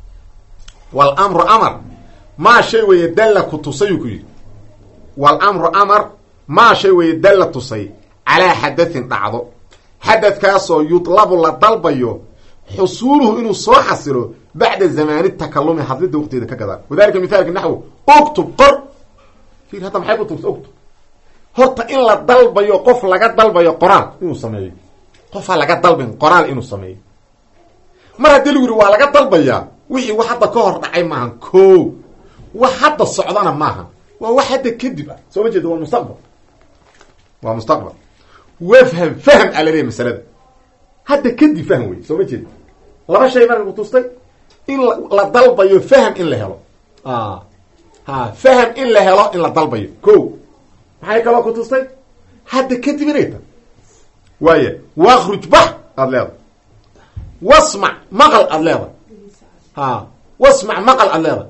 walamru amar maa shay weeye dalla ku tusayuu ku yidhi walamru amar maa shay weeye dalla tusay calaa xadathin dhacdo xadadkaasoo yudlabu la dalbayo xusuuluhu inuu soo xasilo bacda zamaani takalumi hadlidda waqtigeeda ka gadaan wadalika mithaalka naxwu uktub qor fiir hadda maxay ku tugta uktub horta in la dalbayo qof laga dalbayo qoraal inuu sameeyo qofaa laga dalbin qoraal inuu sameeyo mar haddii lagu yidhi waa laga dalbayaa wixii wax hadda ka hor dhacay maaha ko wax hadda socdana maaha waa wax hadda kadib ah soo ma jeeda waa mustaqbal waa mustaqbal wafham fahm ala leeyahy masalada hadda kadib fahm wey soo ma jeeda laba shay marka kutustay in la dalbayo fahm in la helo ha fahm in la helo in la dalbayo ko maxay kaloo kutustay hadda kadib inay ta waaya wakruj bax aada leeda wasmac maqal aada leeda ha wasmac maqal aada leeda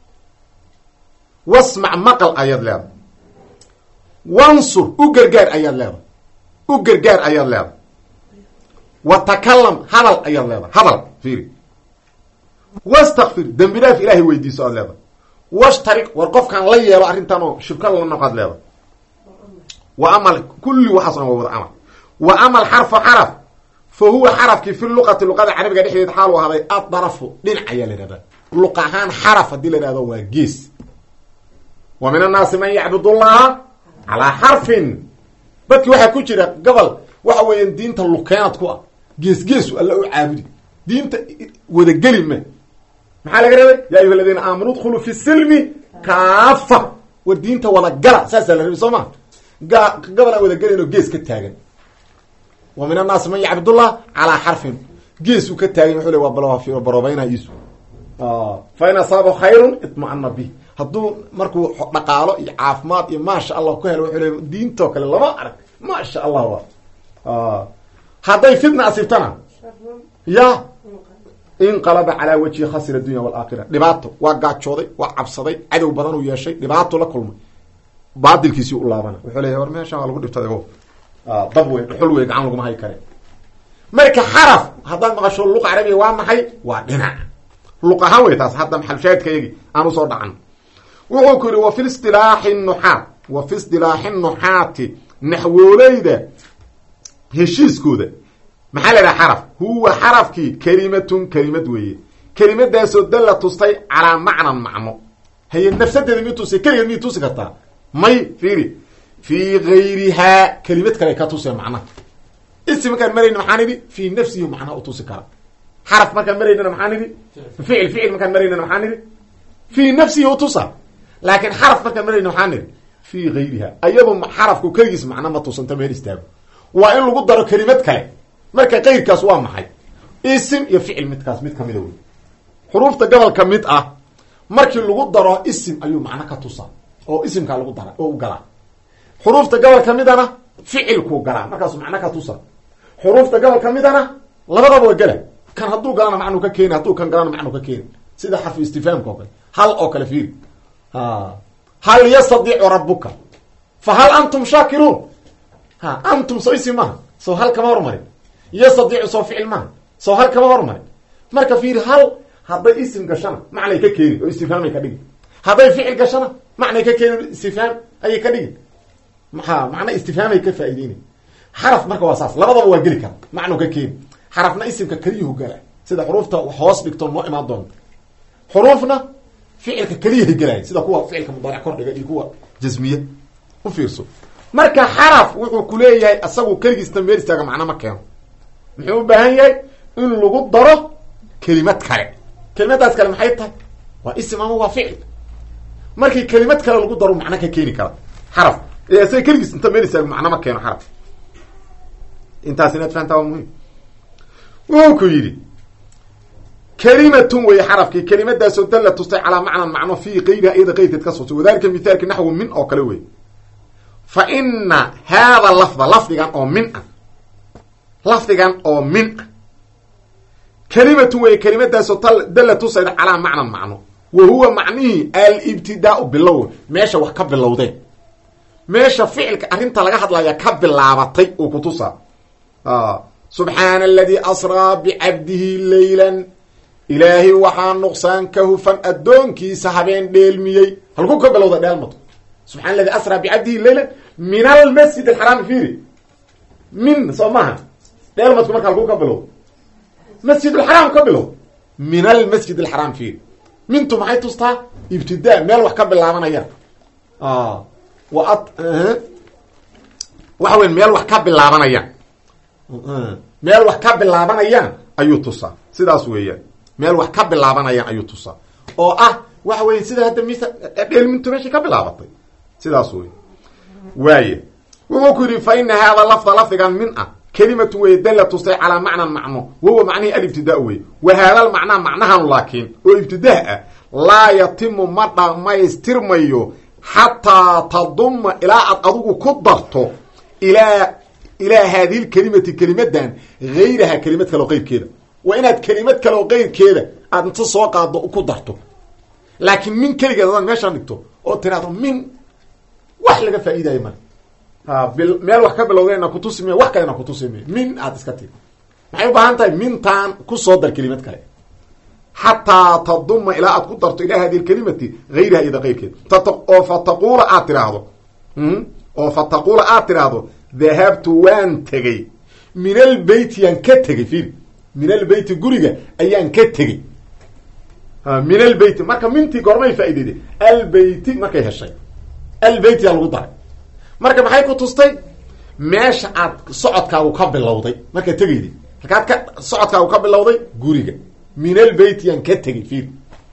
wasmac maqal ayaad leeda wansur u gargaar ayaad leeda u gargaar ayaad leeda watakalam hadal ayaad leeda hadal fiiri wastakfir dembi dhaaf ilaahay weydiiso aada leeda washtarik war qofkaan la yeelo arrintan oo shirka la noqoad leeda wa amal kulli waxaasna waa wada amal wa amal xarfu xaraf fa huwa xarafkii fi luqati luqada carabiga dhexdeed xaalu ahaaday adarafu dhinac ayaa la yihahdaa luq ahaan xaraf haddii la yihahdo waa gees wa min annaasi man yacbud allaha calaa xarfin dadki waxaa ku jira gobol waxa weeyaan diinta lukeenad ku ah gees geesu alla u caabudi diinta wadageli ma maxaa laga rabay ya ayuha aladiina aamanu dkhuluu fi silmi kaafa war diinta wadagala saasaa la rabay soo ma gobol aan wadagelayno gees ka taagan wa min annaasi man yacbudullah calaa xarfin geesuu ka taagay wuxuu le waa baroobayna isu fa in asaaba khayrun itma'ana bih hadduu markuu dhaqaalo iyo caafimaad iyo maasha allah ku helo wuxuu le diintoo kale lama arag maasha allah wa hadday fitna asibtana ya inqalaba calaa wajhi khasira dunya walaakira dhibaato waa gaajooday waa cabsaday cadow badan uu yeeshay dhibaato la kulmay baadilkiisii u laabana wuxuu leeyahy war meeshaan waa lagu dhibtay o dab wey dhuxul wey gacan laguma hay kare marka xaraf haddaad maqasho luqa carabiya waa maxay waa dhinac luq ahaan wey taas hadda maxalshaadkayagi aan usoo dhacan wuxuu ku yidhi wa fi istilaaxi nuxaat wa fi istilaaxi nuxaati naxwooleyda heshiiskooda maxaa la idhaha xaraf huwa xarafkii kelimatun kelimad weeye kelimadaasoo dalla tustay calaa macnan macno haye nafsadeeda miyuu tusi keligeed miyuu tusi kartaa may fiiri fii gayrihaa kelimad kale ka tusee macnaha isi markaan marayna maxaan idhi fii nafsihi macnaha utusi kara xaraf markaan maraynana maxaan idhi ficil ficil markaan maraynana maxaan idhi fii nafsihi utusa laakiin xaraf markaan marayna maxaan idhi fii gayriha ayado xarafku keligiis macna ma tusanta meel istaago waa in lagu daro kelimad kale marka qayrkaas waa maxay isim iyo ficil midkaas mid kamida wey xuruufta gobolka mid ah markii lagu daro isim ayuu macno ka tusa oo isimkaa lagu dara oo u galaa xuruufta gobolka midana ficilkuu galaa markaasuu macno ka tusa xuruufta gobolka midana labadaba waa gela kan hadduu galana macnuu ka keeni hadduu kan galana macnuu ka keeni sida xarfu istifaamka oo kale hal oo kale fiiri hal yastadiicu rabuka fa hal antum shaakiruun ha antum soo isim maha soo hal kama hormarin yastadiicu soo ficil maha soo hal kama hormarin marka fiiri hal hadday isim gashana macnay ka keeni oo istifhaamay ka dhigin hadday ficil gashana macnay ka keeni istifhaam ayay ka dhigin maxaa macna istifhaamay ka faa'iideynay xaraf marka waa saas labadaba waa geli kara macnuu ka keeni xarafna isimka keliyuhu gala sida xuruufta hoos dhigto noo imaan doonta xuruufna ficilka keliyahay gelaya sida kuwa ficilka mudaaric kordhiga iyo kuwa jasmiye u fiirso marka xaraf wuxuu kuleeyahay asagu keligiisna meel istaaga macno ma keeno muxuu u baahan yahay in lagu daro kelimad kale kelimadaas kale maxay tahay waa isim ama waa ficil markii kelimad kale lagu daro macno ka keeni kara xaraf ee asaga keligiis inta meel istaaga macno ma keeno xaraf intaas inaad fahantaa waa muhiim wuxuu ku yidhi kelimatun wey xarafkii kelimadaasoo dalla tustay calaa macnan macno fii qayriha iyada qayrkeed ka sugtay wadalika mithaalki naxwu min oo kale wey fa ina haada lafda lafdigan oo min ah lafdigan oo min ah kelimatun wey kelimadaasoo dalla tusayda calaa macnan macno wa huwa macnihii alibtidaau bilow meesha wax ka bilowdeen meesha ficilka arrinta laga hadlaya ka bilaabatay uu ku tusaa subxaana aladii asraa bicabdihi laylan ilaahay waxaa nuqsaan ka hufan addoonkiisa habeen dheelmiyey halkuu ka bilowda dheelmato subxana aladii asraa bicabdihi laylan min almasjid alxaraami fiiri min soo maaha dheelmadku marka halkuu ka bilowda masjid alxaraam ka bilow min almasjid alxaraam fiiri mintu maxay tustaa ibtidaa meel wax ka bilaabanayaan wa ad waxa weyn meel wax ka bilaabanayaan meel wax ka bilaabanayaan ayuu tusaa sidaas weeyaan meel wax ka bilaabanayaan ayuu tusaa oo ah waxa weya sida hadda misa dheelmintu meeshay ka bilaabatay sidaas wey waaye wuxuu ku yidhi fa ina haada lafda lafdigan min ah kelimatu wey dalla tustay calaa macnan macno wahuwa macnihi alibtidaa wey wa haada macnaa macnahan laakiin oo ibtidaa ah laa yatimu ma dhamaystirmayo xataa taduma ilaa aad adigu ku darto ilaa ilaa haadihi lkelimati kelimadan hayraha kelimad kale oo qeyrkeeda waa inaad kelimad kale oo qeyrkeeda aad inta soo qaado ku darto laakiin min keligeed adaad meeshaan dhigto oo tiraahdo min wax laga faa'iidayo male ha meel wax ka bilowdayna kutusime wax kalena kutusime min aad iska tiri maxay u baahan tahay mintaan kusoo dar kelimad kale xataa taduma ilaa aad ku darto ilaa hadihi lkelimati hayraha iyada qeyrkeeda oo fa taquula aad tiraahdo oo fa taquula aad tiraahdo dahabtu waan tegey min albeyti yaan ka tegey fiir min albeyti guriga ayaan ka tegey min albeyti marka mintii goormay faa'iideyday albeyti markay heshay albeyti yaa lagu daray marka maxay ku tustay meesha aad socodkaagu ka bilowday markaad tegayday halkaad ka socodkaagu ka bilowday guriga min albeyti yaan ka tegey fiir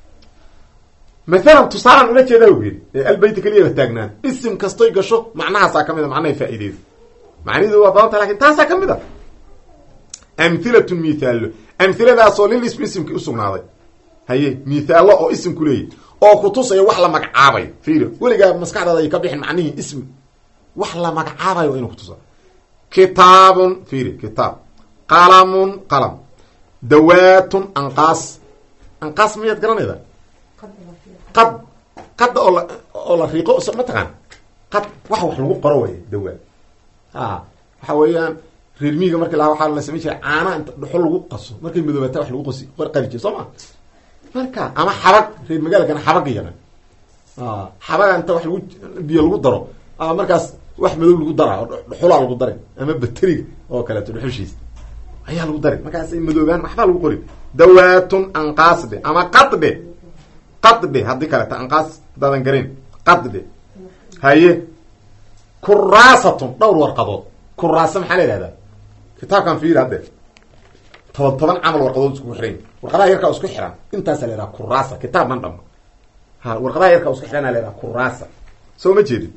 maalan tusaalaan ula jeedaa u yidhi ee albeyti keliya la taagnaan isim kastoy gasho macnahaasaa ka mid a macnahay faa'iideyda macnihidu waa badanta lakin taasaa ka mid a amhilatun mithaalo amhiladaasoo lil ismi isimkii usugnaaday haye mithaalo oo isimku leeyahy oo kutusaya wax la magacaabayo fiiri weligaa maskaxdaada ay ka bixin macnihii ismi wax la magacaabayo inuu kutusa kitaabun fiiri kitaab qalamun qalam dawaatun anqaas anqaas miyaad garanayda qad qadda oo la oo la riiqo ma taqaan qad wax wax lagu qoro way dawaat a waxa weeyaan reer miyiga markii lahaa waxaa la samayn jiray caanaha inta dhuxul lagu qaso markay madoobaata wax lagu qasi qari jiray soo ma marka ama xabag reer magaalkana xabag yaqaan xabaga inta wax lagu biyo lagu daro markaas wax madow lagu daraa dhuxulaa lagu daray ama bateriga oo kaleeto dhuxushiisa ayaa lagu daray markaas ay madoobaan waxbaa lagu qori dawaatun anqaasde ama qadde qadde haddii kaleeto anqaas hadaadan garin qadde haye kuraasatun dhowr warqadood kuraasa maxaa la yihahdaa kitaabkan fiir hadde toban toban camal warqadood isku xiran warqadaha yarkaa isku xiran intaasa la yidhaha kuraasa kitaab man dhamo ha warqadaha yarkaa isku xiran la yidhaha kuraasa soo ma jeedin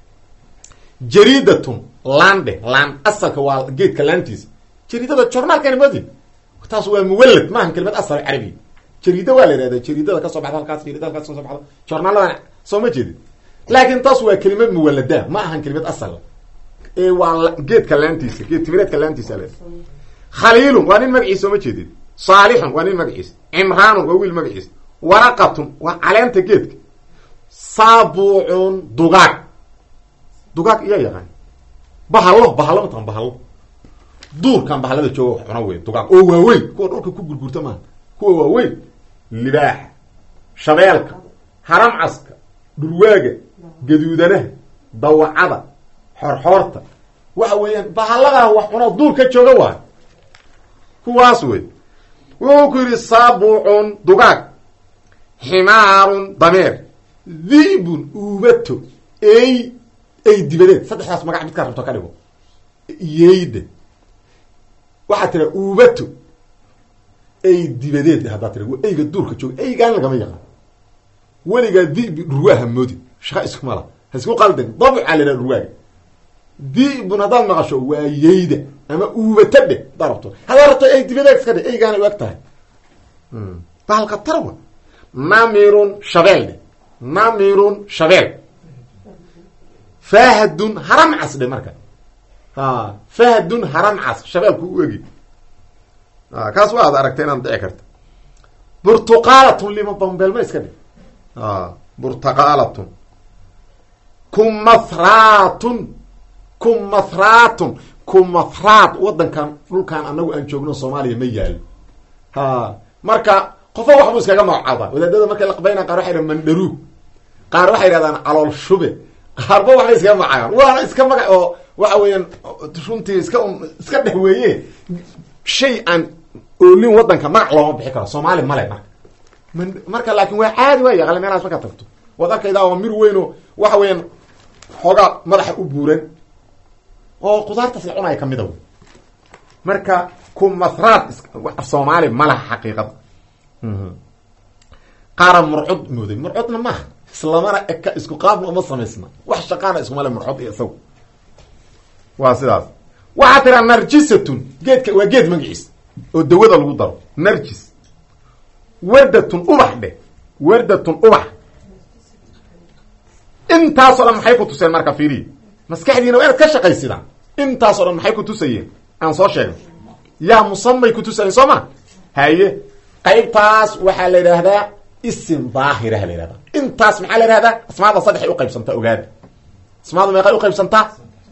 jariidatun lande lan asalka waa geedka laantiisa jariidada journaalkani modi taas waa muwallad maahan kelimad asal carabi jariida waa la yihahdaa jariidada kasoo baxda halkaas jariida halkaas kasoo baxda journaalada soo ma jeedin laakin taas waa kelimad muwallada ma ahan kelimad asal ee waa geedka laantiisa geed timireedka laantiisa le khaliilun waa nin magaciisa soo ma jeedin saalixun waa nin magaciisa cimraanun waa wiil magaciisa waraqatun waa caleenta geedka saabuucun dugaag dugaag iya yaqaan bahalo bahalo matan bahalo duurkan bahalada jooga wax cuna wey dugaag oo waaweyn kuwa dhulka ku gurgurta maaha kuwa waaweyn libaaxa shabeelka haramcaska dhurwaaga gaduudanaha dawacada xorxoorta waxa weeyaan bahaladaa wax cuna duurka jooga waay kuwaas wey wuxuu ku yidhi saabuucun dugaag ximaarun dameer dhiibun uubato ey ey dibadeed saddexdaas magac midkaa rabto ka dhigo yeyda waxaa tira uubato ey dibadeed haddaa tira eyga duurka jooga eygaan lagama yaqaan weligaa dibi dhurwaaha moodi shaqa iskumala ha isku qalden dabcaa la dhurwaaga dibun haddaad maqasho waa yeyda ama uubato dhe haddaa rabto haddaa rabto ey dibadeed iska dhe eygaana u eg tahay bahalka tarwa namirun shabeel dhe namirun shabeel fahdun haramcas dhe marka ha fahdun haramcas shabeelku u egi kaas waa ad aragta inaad dhici karta burtuqaalatun lima bambeelma iska dhe burtuqaalatun kumathraatun kumathraatun kumathraat wadankan dhulkan anagu aan joogno soomaaliya ma yaalo ha marka qofo waxbuu iskaga magacaaba wadaadada markay laqbayna qaar waxay dhahan mandharuug qaar waxay yidhahdaan calool shube qaarba waxbay iskaga magacaaban waana iska magac oo waxa weeyaan runtii iska iska dhex weeye shay aan oolin wadanka magac looma bixi karo soomaali male marka marka laakin waa caadi waa yaqala meelahaas markaa tagto waad arkaydaa waa mir weyn oo waxa weeyaan xoogaa madaxa u buuran oo qudaartaas la cunaya kamida wey marka kumathraad af soomaali malaha xaqiiqada qaara murcud mooday murcudna maaha islamana eka isku qaabna uma samaysna wax shaqaana iskumale murcud iyo isagu waa sidaas waxaa tiraa narjisatun geedka waa geed magaciis oo dawada lagu daro narjis wardatun ubax dheh wardatun ubax intaasoo dhan maxay ku tuseen marka fiiriya maskaxdiina waa inaad ka shaqaysidaan intaasoo dhan maxay ku tusayeen aan soo sheegay yaa musamay ku tusayen soo ma haye qaybtaas waxaa la yidhaahdaa isim daahiraha la yihahdaa intaas maxaa la yihahdaa asmaada saddexay uqaybsantaa ogaada asmaadu meeqay uqaybsantaa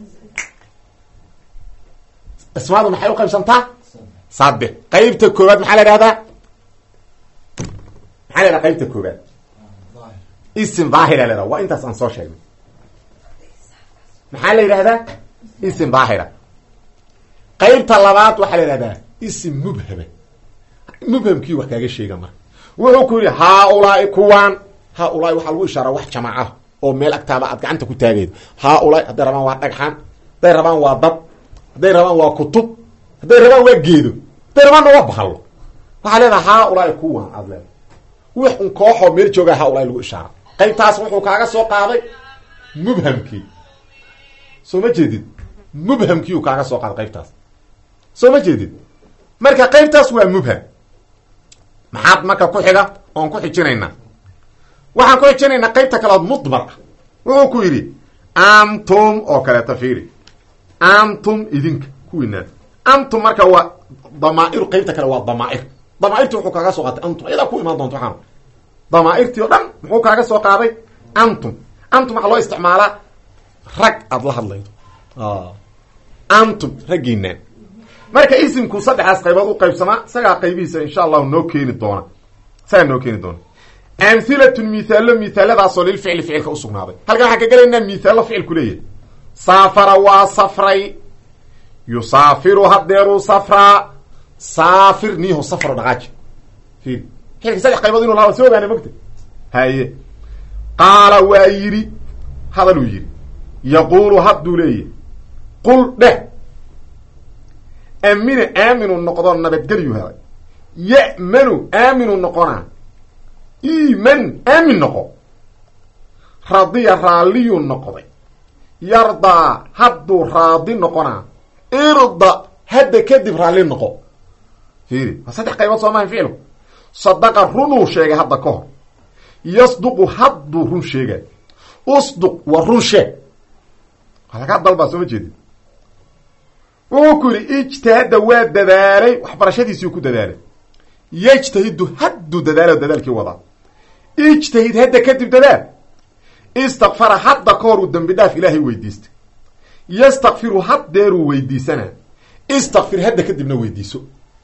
asmaadu maxay uqaybsantaa saddex qaybta koowaad maxaa la yihahdaa maxaa la yhahdaa qaybta koowaad isim daahira la yhahda waa intaas aan soo sheegnay maxaa la yidhahdaa isim daahira qaybta labaad waxaa la yihahdaa isim mubhama mubhamkii wax kaaga sheega marka wuxuu ku yidhi haaulaai kuwaan haaulaai waxaa lagu ishaaraa wax jamaaca oo meel agtaaba aad gacanta ku taagaydo haaulaai hadday rabaan waa dhagxaan hadday rabaan waa dad hadday rabaan waa kutub hadday rabaan waa geedo hadday rabaanna waa bahalo waxaa leedaha haaulaai kuwaan aad leedahay wix un kooxoo meel joogaa haaulaai lagu ishaara qaybtaas wuxuu kaaga soo qaaday mubhamkii soo ma jeedid mubhamkii uu kaaga soo qaaday qaybtaas soo ma jeedid marka qaybtaas waa mubham maxaad marka ku xiga oon ku xijinaynaa waxaan ku xijinaynaa qaybta kaleod mudmar ah wuxuu ku yidhi antum oo kaleeta fiiri antum idinka kuwiinaa antum marka waa damaair qaybta kale waa damaair damaairti wuxuu kaaga soo qaatay antum ayadaa ku imaan doonta waxaan damaairtii o dhan muxuu kaaga soo qaaday antum antum waxaa loo isticmaalaa rag aada la hadlaydo antum raggiinaan marka isimku saddexdaas qaybood u qaybsamaa isagaa qaybihiisa insha allahu noo keeni doona isagaa noo keeni doona amhilatun mithaalo mithaaladaasoo lilficli ficilka usugnaaday halkan waxaan ka gelaynaa mithaalo ficilku leeyahay saafara waa safray yusaafiru hadeeruu safraa saafir niiho safro dhaqaaji fiir ficilka saddex qaybood inu lahaa soo ogaana mogta haye qaala waa yidhi hadaluu yidhi yaquulu hadduu leeyahy qul dheh amina aaminu noqdo nabadgelyu helay ya'manu aaminu noqonaa iman aamin noqo radiya raalliyuu noqday yardaa hadduu raadi noqonaa irda hadda kadib raalli noqo fiiri waa saddex qaybood soo mahan ficilku sadaqa runuu sheegay hadda ka hor yasduqu hadduu run sheegay usduq waa run sheeg waa lagaa dalbaa sooma jeedi wuxuu ku yidhi ijtihada waa dadaalay waxbarashadiisii ku dadaalay yajtahidu hadduu dadaalo dadaalkii wadaa ijtahid hadda kadib dadaal istakfara hadda ka hor uu dambi dhaaf ilaahay weydiistay yastakfiru haddeeruu weydiisanaa istakfir hadda kadibna weydiiso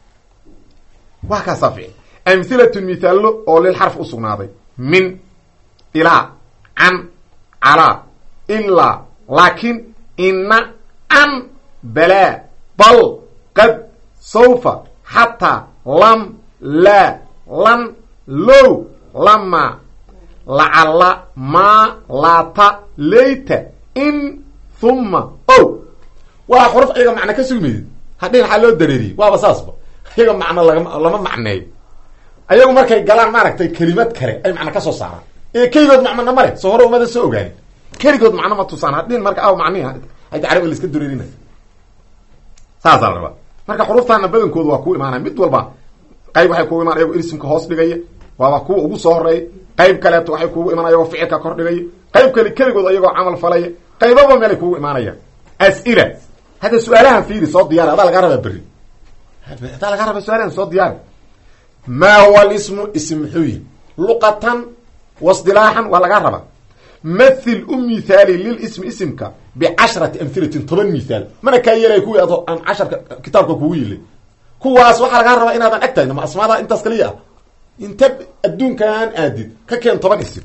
waa kaasaa ficil amhilatun mithaallo oo lil xarf usugnaaday min ilaa can calaa ilaa laakin ina an balaa bal qad sawfa xataa lam laa lan low lama lacalla maa laata layta in huma o waa xuruf ayaga macno ka sugmaydid hadhin waxaa loo dareeriyey waaba saasba ayaga macno lagama lama macneeyo ayagu markay galaan maaragtay kelimad kale ay macno ka soo saaraan ee keligood macmana male soo hore umada soo ogaanin keligood macno ma tusaan hadhin marka aw macnihi ay carabi la iska dareerinay saasaa la rabaa marka xuruftaana badankoodu waa ku imaanaya mid walba qayb waxay kugu imaan ayagoo irsimka hoos dhigaya waaba kuwa ugu soo horeeya qayb kaleeto waxay kugu imaan ayagoo ficilka kor dhigaya qayb kale keligood ayagoo camal falaya qaybaba meelay kugu imaanayaan as-ila hadda su-aalahan fiiri soo diyaari adaa lagaa rabaa berri adaa lagaa rabaa su-aalahan soo diyaari maa huwa alismu ism muxuu yihi luqatan wasdilaaxan waa lagaa rabaa mathil u mithaali lilismi isimka bicashrati amhilatin toban mithaal mana kaa yeelaya kuwii ad aan casharka kitaabka kugu yilay kuwaas waxaa lagaa rabaa inaadan ag tahay ma asmaada intaas kaliya ah inta adduunkan aadid ka keen toban isim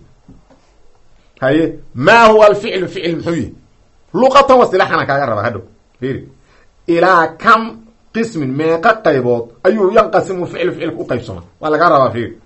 haye maa huwa alficlu ficil muxuu yihi luqatan wasdilaaxana kaaga rabaa hadhow fiiri ilaa kam qismin meeqa qaybood ayuu yanqasimu ficlu ficilka u qaybsama waa lagaa rabaa fiiri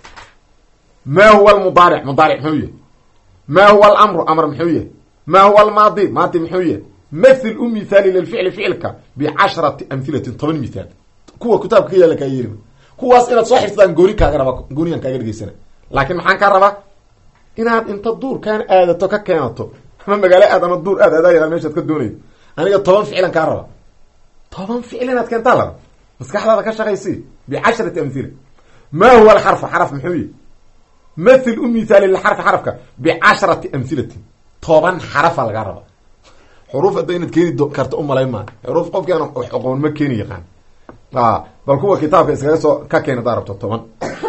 maa huwa almudaaric mudaaric muxuu yihi maa huwa alamru amr muxuu yahay maa huwa almaadi maadi muxuu yahay mathil u mithaali lilficli ficilka bicashrati amhilatin toban mithaal kuwa kitaabka ka yaala kaa yeelima kuwaas inaad soo xirsadaan gooni kaaga rabaa gooniyan kaaga dhegeysana laakiin maxaan kaa rabaa inaad inta duurkaan aadato ka keenato ama magaalo aad ama duur aad aadaaya meeshaad ka doonaydo aniga toban ficilan kaa raba toban ficil inaad keentaa laba maskaxdaada ka shaqaysi bicashrati amhila maa huwa alxarfu xaraf muxuu yihi mathil u mithaali lilxarfi xarafka bicashrati amhilatin toban xarafa lagaa raba xuruuf hadda inaad keeni karta umalay maa xuruuf qofkaan wax aqoon ma keeni yaqaan bal kuwa kitaabka iskaga soo ka keena hadaa rabto toban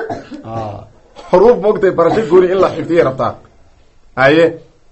xuruuf moogtay barasho gooni in la xifdiyay rabtaa aye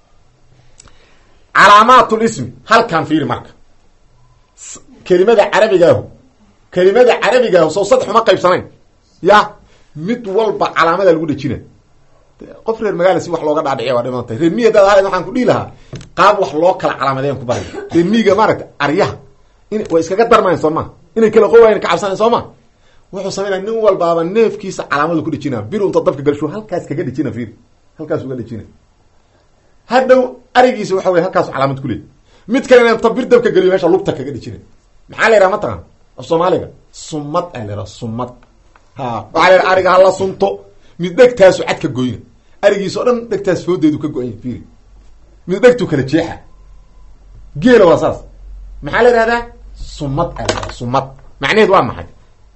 calaamaat lismi halkan fiiri marka kelimada carabigaahu kelimada carabigaahu soo saddex uma qaybsanayn ya mid walba calaamada lagu dhejina qof reer magaala si wax looga dhaadhiciya waa dhimantay reer miya dad waxaan ku dhihi lahaa qaab wax loo kala calaamadeyn ku baray reer miyiga maaragta aryaha in way iskaga darmayn soo ma inay kala qowayn ka cabsanayn soo ma wuxuu sameynaa nin walbaaba neefkiisa calaamadu ku dhejina bir unta dabka galsho halkaas kaga dhejina fiir halkaas uga dhejina hadhow arigiisa waxa wey halkaas calaamad ku leey mid kalena inta bir dabka galiyo meesha lugta kaga dhejina maxaa la yidhaha mataqan af soomaaliga sumad aa la yidhaha sumad ha waxaa la yidhaha ariga hala sunto mid dhegtaasu cad ka goyna arigiisa o dhan dhegtaas foodeedu ka go-anya fiiri mid dhegtu kala jeexa geela waa saas maxaa la yidhahdaa sumad aa la yidhaha sumad macnaheedu waa maxay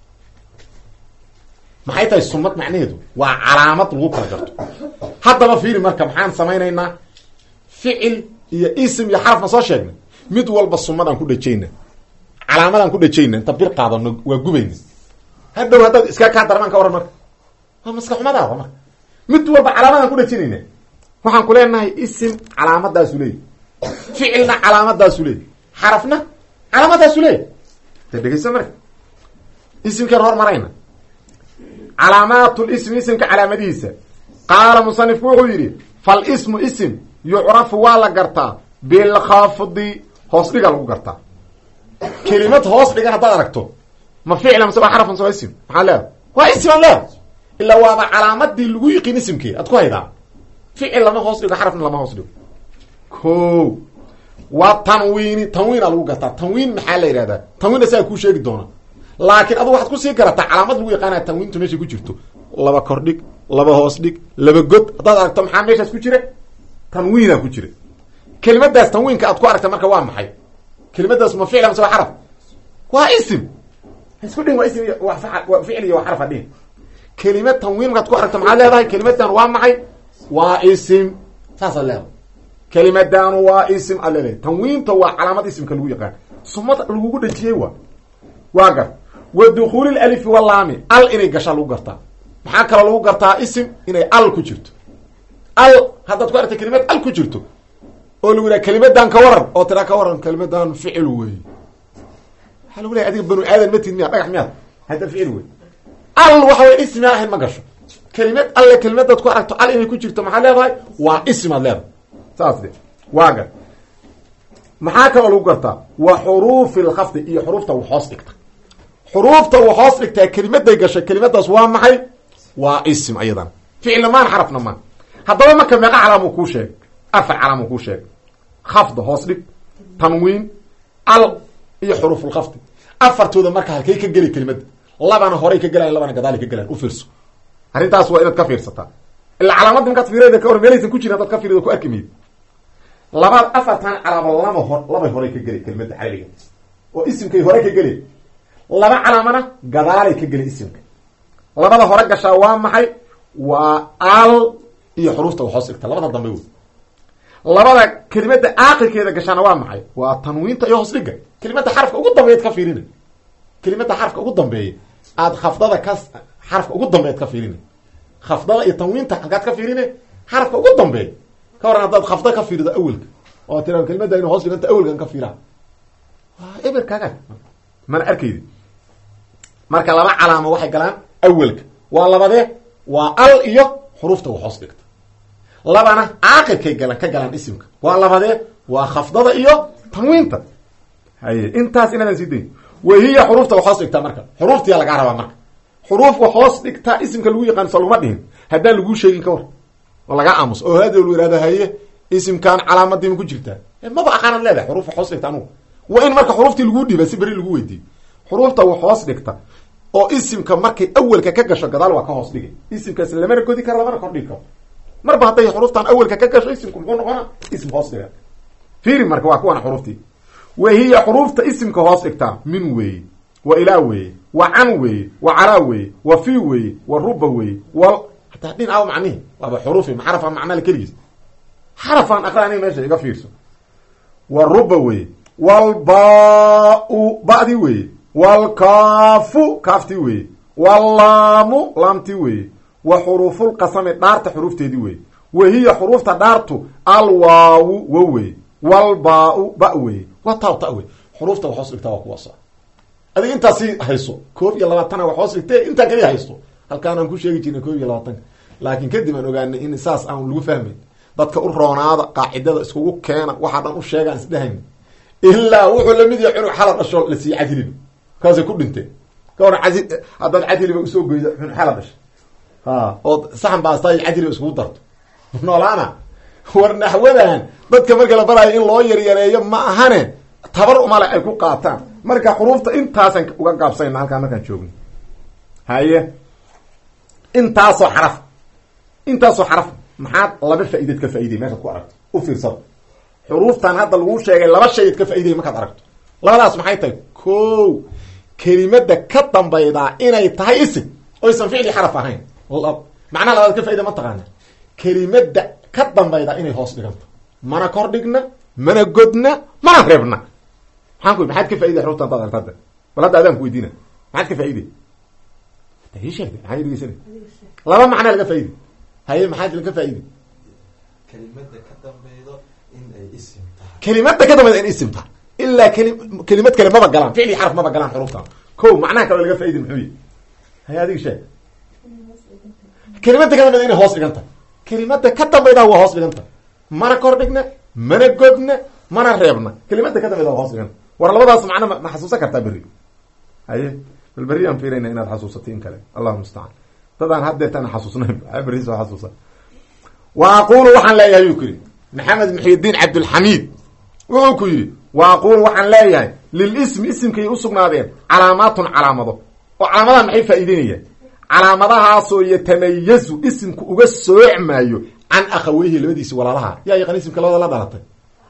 maxay tahay sumad macnaheedu waa calaamad lagu kala garto haddaba fiiri marka maxaan samaynaynaa ficil iyo ism iyo xaraf ma soo sheegnay mid walba sumadaan ku dhejayna calaamadaan ku dhejayna inta bir qaadano waa gubayna hadhow haddaad iskaa kaa darmaan ka waran marka waa maska xumadaada marka mid walba calaamadaan ku dhejinayna waxaan ku leenahay ism calaamadaasu leeyahy ficilna calaamadaasu leeyahy xarafna calaamadaasu leeyahy de dhegeysa marka isimkeen hor marayna calaamaatu lismi isimka calaamadihiisa qaala musanifku wuxuu yidhi fal ismu isim yucrafu waa la gartaa bilkhafdi hoos dhiga lagu gartaa kelimad hoos dhigan haddaad aragto ma ficla mase waa xarafan soo isim maxaa leeda waa isim aan leeda ilaa waaba calaamadii lagu yiqiin isimkee ad ku haydaa ficil lama hoos dhigo xarafna lama hoos dhigo ko waa tanwiini tanwiina lagu gartaa tanwiin maxaa la yidhahdaa tanwiin asaga kuu sheegi doona laakiin adu waxaad kusii garataa calaamad lagu yaqaanaya tanwiintu meesha ku jirto laba kor dhig laba hoos dhig laba god haddaad aragto maxaa meeshaas ku jira tanwiina ku jira kelimadaas tanwiinka aad ku aragta marka waa maxay kelimadaas ma ficla mase waa xaraf waa isim isku dhin waa ism waa ficil iyo waa xaraf adhin kelimad tanwiin markaad ku aragto maxaad leedahay kelimadan waa maxay waa isim saasaad leedahay kelimadan waa isim aad leedahay tanwiinta waa calaamad isimka lagu yaqaan sumad lagugu dhajiyey waa waa gar wa dukuuli alif walaami al inay gashaa lagu gartaa maxaa kaloo lagu gartaa isim inay al ku jirto al haddaad ku aragta kelimad al ku jirto oo lagu yidhaha kelimadan ka waran oo tiraa ka waran kelimadan ficil wey waxaa lagu lehay adiga banu aadan matid miya dhagax miyaad hadda ficil wey al waxa way ismi ahayn ma gasho kelimad alle kelimadaad ku aragto al inay ku jirto maxaad leedahay waa ismaad leedahay saas de waa gar maxaa kaloo lagu gartaa wa xuruufi lkhafdi iyo xuruufta wax hoos dhigta xuruufta wax hoos dhigtaa kelimaday gashay kelimadaas waa maxay waa ism ayadan ficilna maan xarafna maan haddaba marka meeqa calaamu kuu sheeg afar calaamu kuu sheeg khafda hoos dhig tanwiin al iyo xuruufulkhafdi afartooda marka halkay ka geli kelimada labana horay ka gelayan labana gadaali ka gelayan u fiirso arrintaas waa inaad ka fiirsataa ilaa calaamadda markaad fiirada ka hor meelaysan ku jirin hadaad ka fiirida ku arki mayid laba afartan calaamo lama hor labay horay ka geli kelimada xariga oo isimkay horay ka geli laba calaamana gadaalay ka geli isimka labada hore gashaa waa maxay waa al iyo xuruufta wax hoos dhigta labada dambe wey labada kelimada aaqilkeeda gashaana waa maxay waa tanwiinta iyo hoos dhiga kelimada xarafka ugu dambeeyaad ka fiirina kelimada xarafka ugu dambeeya aad khafdada ka xarafka ugu dambeeyaad ka fiirina khafdada iyo tanwiinta halkaad ka fiirine xarafka ugu dambeeya ka waran haddaad khafda ka fiirido awelka oo tira kelimada inu hoos dhiganta awelkan ka fiiraa waa eber kaaga mana arkaydi marka laba calaamo waxay galaan awelka waa labadee waa al iyo xuruufta wax hoos dhigta labana caaqilkay galan ka galaan isimka waa labadee waa khafdada iyo tanwiinta haye intaas inaadan sii dayn wahiya xuruufta wax hoos dhigtaa marka xuruuftiyaa lagaa rabaa marka xuruuf wax hoos dhigtaa isimka lagu yaqaan so laguma dhihin haddaan laguu sheegin ka war oo lagaa aamuso oo hada lu ihahda haye isimkan calaamadiima ku jirtaa maba aqaanad leedahay xuruuf wax hoos dhigta anugu waa in marka xuruuftii laguu dhiiba si beri lagu weydiiyo xuruufta wax hoos dhigta oo isimka markay awelka ka gasho gadaal waa ka hoos dhigay isimkaas lamana godi karo lamana kordhigi karo marba hadday xuruuftan awelka ka gasho isimku muxuu noqona ism hoos dhiga fiiri marka waa kuwana xuruuftii wahiya xuruufta isimka hoos dhigtaa min weeye wa ilaa weeye wa can weeye wa calaa weeye wa fi weeye wa ruba weeye wal hataa dhin aw macnihi waaba xuruufi ma xarafaan macnala keligiis xarafaan aqraani meesha iga fiirso wa ruba weeye walba-u ba'dii weeye walkaafu kaaftii weeye wallaamu laamtii weeye wa xuruufulqasami dhaarta xuruufteedii weeye wahiya xuruufta dhaartu alwaawu wa weeye walbaa-u ba weeye wa taa ta wey xuruufta wax hoos dhigtaa waa kuwaasa adig intaasi hayso koob iyo labaatana wax hoos dhigtee intaa kaliya haysto halkaan aan ku sheegi jirnay koob iyo labaatanka laakiin kadib aan ogaanay in saas aan lagu fahmayn dadka u roonaada qaacidada iskugu keena waxaa dhan u sheegaan isdhahayn ilaa wuxuu lamid yahay cunug xala dhasho la siiye cadiliba kaasay ku dhinteen ka waran cadi haddaad cadiliba usoo goyda cunug xala dhasha ha ood saxan baasta cadiliba iskugu darto noolaana war naxwadan dadka marka la baraayo in loo yaryareeyo ma ahane tabar umale ay ku qaataan marka xuruufta intaasan uga gaabsayna halkaan markaan joogno haye intaasoo xaraf intaasoo xaraf maxaad laba faa'iideed ka faa'iiday meeshaad ku aragto u fiirsado xuruuftan hadda lagu sheegay laba shayd ka faa'iiday markaad aragto labadaas maxay tahay ko kelimada ka dambaydaa inay tahay isim oysan ficli xaraf ahayn macnaha labaad ka faaida ma taqaana kelimada ka dambaydaa inay hoos dhiganto mana kor dhigna mana godna mana reebna maxaan ku maxaad ka faa'iday xuruuftan hadaad aragto hadda bal hadda adaan ku weydiina maxaad ka faa'iday ii sheegtay maxaa dhegeysanay laba macnaa laga faa'iday haye maxaad laga faa'iday kelimada ka dambaydo in ay isim tahay kelimada ka dambaydo in isim tahay ilaa keli kelimad kale maba galaan ficli xaraf maba galaan xuruftan ko macnaha kale laga faa'iday muxuu yahay hay adiga sheeg kelimada ka dambayda inay hoos dhiganta kelimada ka dambayda waa hoos dhiganta mana kor dhigna mana godna mana reebna kelimada ka dambayda waa hoos dhiganta war labadaas macna ma xasuusan kartaa berri haye bal berri aan fiirayna inaad xasuusatiin kale allahu musta'an dadaan haddeetan xasuusnayn berri soo xasuusa wa aqulu waxaan leeyahay uu kiri maxamed muxiidiin cabdulxamiid wuxuu ku yiri wa aqulu waxaan leeyahay lil ismi ismkay u sugnaadeen calaamaatun calaamado oo calaamadaha maxay faa'iideynayaan calaamadahaasoo yatamayazu ismku uga soocmaayo can akhaweyhi labadiisi walaalaha yaa yaqaan ismka labada la dhalatay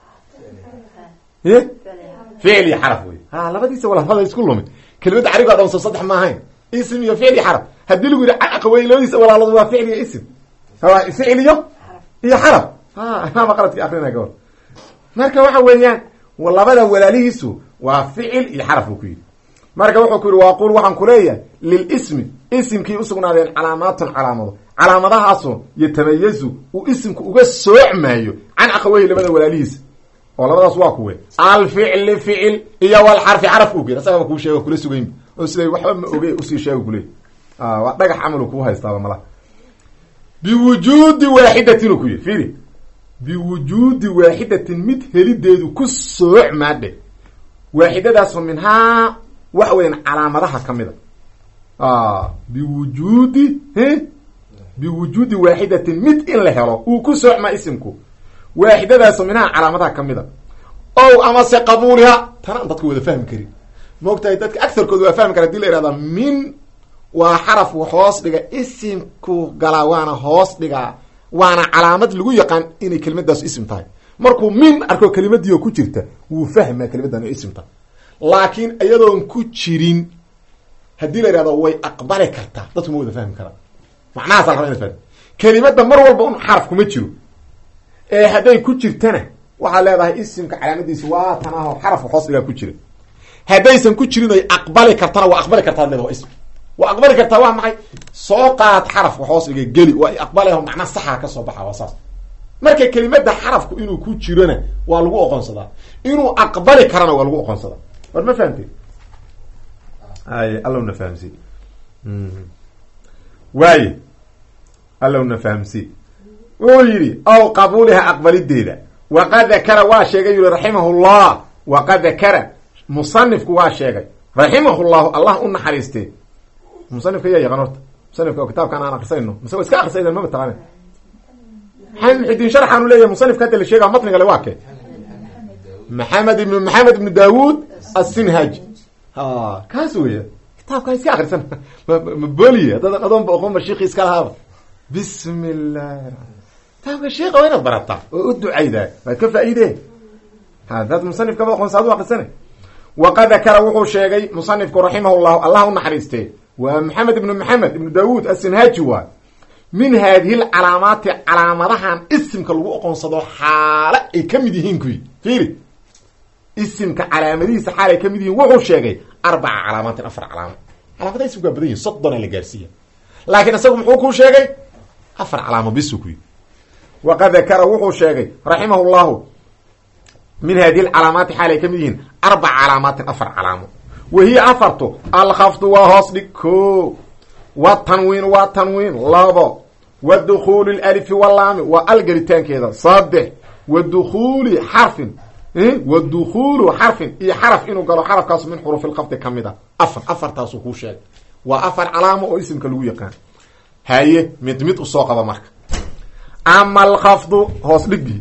eh ficli xaraf wey ha labadiisa walaalaha isku lumay kelimada cariga dhan soo saddex ma ahayn ism iyo ficli xaraf hadii lagu yiri can akhaweyhi labadiisa walaalaha waa ficli iyo ism ha ficli iyo iyo xaraf ha ana ma qaladki akhrina goor marka waxa weeyaan labada walaalihiisu waa ficil iyo xaraf ku yiri marka wuxuu ku yiri waa qul waxaan ku leeyahay lil ismi ismkii u sugnaadeen calaamaatun calaamado calaamadahaasoo yatamayazu uu ismku uga soocmaayo can akhaweyhi labada walaalihiis oo labadaas waa kuwe al fi'l fi'l iyo wal harfi harf u geera sabab ku sheego kula sugayn oo siday waxba ma ogey u sii sheego kule ah waa dhagax amal ku haysta mala bi wujudi waahidatin ku yiri fiiri bi wujudi waahidatin mid helideedu ku soocmaade waahidadaas minha wax weyn calaamadaha kamida ah bi wujudi he bi wujudi waahidatin mid in la helo uu ku soocma ismku waaxidadaas minha calaamadaha kamida oo ama se qabuulha tan dadku wada fahmi kari moogtahay dadka aktharkoodu waa fahmi kara hadii la yiraahdo min waa xaraf hoos dhiga ismku gala waana hoos dhiga waana calaamad lagu yaqaan inay kelimadaas ism tahay markuu min arko kelimadii ku jirta wuu fahmaa kelimadan ism tahay laakiin ayadoon ku jirin hadii la yiraahdo way aqbali kartaa dadku ma wada fahmi kara macnaha sax rabaa fahmi kelimada mar walba un xaraf kuma jiro ee haday ku jirtana waxa leedahay ismka calaamadiisa waa tan ah xaraf hoos dhiga ku jira hadaysan ku jirin ay aqbali kartana waa aqbali kartaa leedahay ism waa aqbali kartaa waa maxay soo qaad xaraf hoos dhiga gali waa aqbalayo macna sax ah ka soo baxa wasaas marka kelimada xarafku inuu ku jirana waa lagu aqoonsadaa inuu aqbali karana waa lagu aqoonsadaa war ma fahamtay ay allahu na fahamsi mm way allahu na fahamsi oo yiri aw qabuulaha aqbalideeda waqad dakara waa sheegay rahimahullah waqad dakara musannifku waa sheegay rahimahullah allah u naxariistay musannifka yaa yaqaan horta musannifka kitaabkan aan akhrisayno mise iska akhrisayna ma taqaan han xidin sharxan leeyahay musannifka hadda la sheegay matniga la waakay maxamed ibn maxamed ibn daawud as-sinhaj ha kaas weeye kitaabka iska akhrisan ma booliya dad qadon baqoon sheekh iska lahaaba bismillah taaba sheekh wayna barata oo ducayda ma ka faa'iide hada musannif ka baqoon saadu akhrisane waqad dakara wuxuu sheegay musannifku rahimahullah allah u naxariistay wa maxamed ibn maxamed ibn daawud as-sinhaji wa min hadhihi al-alaamaat alaamadahan ismka lagu aqoonsado xaala ay kamid yihiin kuwi fiiri ismka calaamadiisa xaala ay kamid yihiin wuxuu sheegay arba'a alaamaat afar calaamad calaamada ismka badan yihiin soddon la gaarsiiyo laakiin asagu muxuu ku sheegay afar calaamad bisu kuwi waqad dakara wuxuu sheegay rahimahullah min hadhihi al-alaamaat xaala ay kamid yihiin arba'a alaamaat afar calaamad وهي أفرته الخفض وهصدكو والتنوين والتنوين لابا والدخول الألف واللام والقريتان كذا صادح والدخول حرف إيه؟ والدخول حرف إيه حرف إنه قالوا حرف كاس من حروف الخفض كمدا أفر أفر تاسوكو شاك وأفر علامة واسم كالوية كان هاي متمت الساقة بمرك أما الخفض هصدك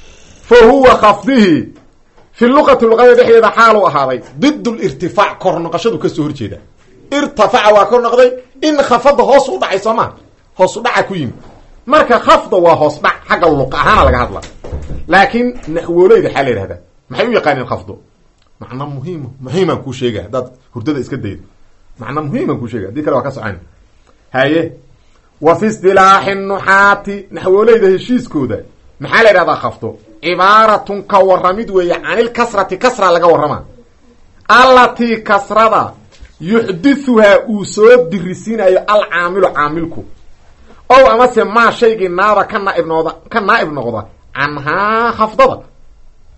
فهو خفضه في اللغة اللغة دحية حاله هذا ضد الارتفاع كورنقشده كسهر جدا ارتفع وكورنقضي إن خفض هوس وضع سما هوس وضع كويم مركا خفض وهوس وضع حق اللغة هانا لقى هذا لكن نحولي ذي حالي هذا محيو يقاني الخفض معنى مهم مهمة كو شيء هذا هردده اسكديد معنى مهمة كو شيء دي كلا وكاسو عين هاي وفي اصطلاح النحات نحولي ذي الشيس كودا محالي هذا خفضه عبارة كورمد وهي عن الكسرة كسرة لغا ورما التي كسرة يحدثها أسود درسين أي العامل عاملكو أو أما سمع شيء نابا كان نائب نغضا كان نائب نغضا عنها خفضة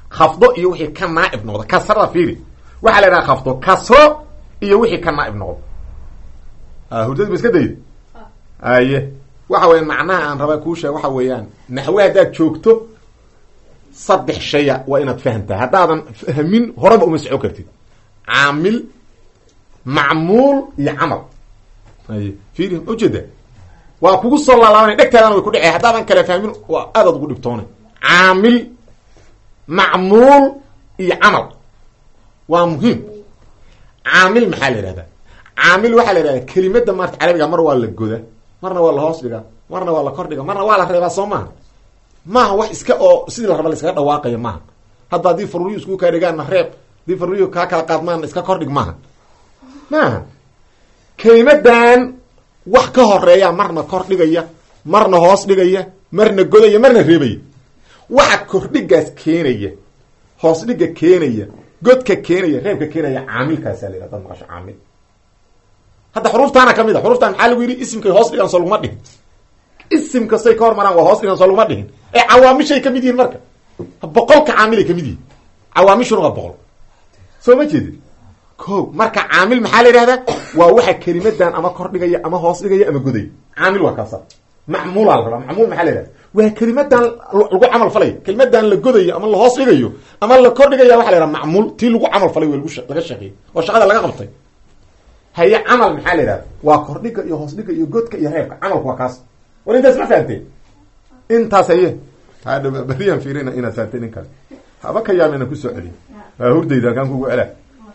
khafdo iyo wixii ka naaib noqdo kasrada fiiri waxaa la yidhaha khafdo kasro iyo wixii ka naaib noqdo hurdadi ba iska dayda aye waxa weeyaan macnaha aan rabaa kuu sheeg waxa weeyaan naxwe haddaad joogto saddex shaya waa inaad fahamtaa haddaadan fahmin horaba uma soco kartid caamil macmuul iyo camal aye fiiri ujeeda waa kugu soo laalaabanay dhegtaadana way ku dhacey haddaadan kale fahmin waa aadaad ugu dhibtoonay caamil macmuul iyo camal waa muhiim caamil maxaa la yihahdaa caamil waxaa la yihahdaa kelimada maarta carabiga mar waa la goda marna waa la hoos dhigaa marna waa la kor dhiga marna waa la reebaa soo maaha maaha wax iska oo sidii la raba la iskaga dhawaaqayo maaha hadda haddii faruuriyu isku kaa dhigaanna reeb haddii faruuriyu kaa kala qaadmaanna iska kordhig maaha maaha kelimadan wax ka horeeya marna kor dhigaya marna hoos dhigaya marna godaya marna reebaya waxa kordhigaas keenaya hoos dhiga keenaya godka keenaya reebka keenaya caamilkaasa la yihahda maqasho caamil hadda xuruuftaana kamid a xuruuftaan maxaa lagu yidhi isimkay hoos dhigaan soo laguma dhihin isim kastay ka hormaraan waa hoos dhigaan soo laguma dhihin ee cawaamishay kamid yihiin marka boqolka caamilay kamid yihiin cawaamishuna waa boqol soo ma jeedin ko marka caamil maxaa la yidhahdaa waa waxa kelimadan ama kor dhigaya ama hoos dhigaya ama godaya caamil waa kaasa macmuulaa la rabaa macmuul maxaa la yidhahda waa kelimadan lagu camal falay kelimadan la godayo ama la hoos dhigayo ama la kor dhigaya waxa la yidhaha macmuul tii lagu camal falay w laga shaqeeyey oo shaqada laga qabtay haye camal maxaa la yidhahda waa kordhiga iyo hoos dhiga iyo godka iyo reebka camalku waa kaas war intaas ma fahamteen intaas haye hadha beriyan fiirina inaad fahamteen in kale haba ka yaamina kusoo celiy waa hurdayda kaan kugu celaa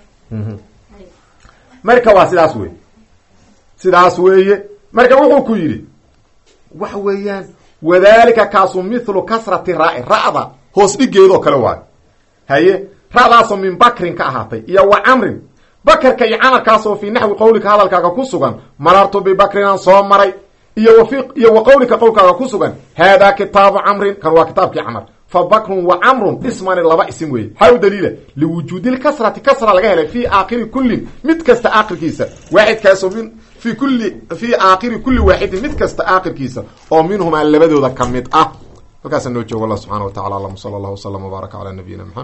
marka waa sidaas wey sidaas weeye marka wuxuu ku yidhi waxa weeyaan wadalika kaasu mithlu kasrati raa ra'da hoos dhigeedoo kale waayo haye ra'daasoo min bakrin ka ahaatay iyo wa camrin bakarka iyo camarkaasoo fii naxwi qawlika hadalkaaga ku sugan marartu bibakrinaan soo maray iyo wa iyo wa qawlika qowlkaaga ku sugan haadaa kitaabu camrin kan waa kitaabkii camar fa bakrun wa camrun ismani laba isim weeye maxaa u daliila liwujuudi lkasrati kasra laga helay fii aakhiri kullin mid kasta aakhirkiisa waaxidkaasoo min fi kulli fii aakhiri kulli waaxidin mid kasta aakhirkiisa oo minhumaa labadooda ka mid ah halkaasa noo joogo allah subxana wa tacala alam sala allah wasalam wbaaraka calaa nabiyina maxamed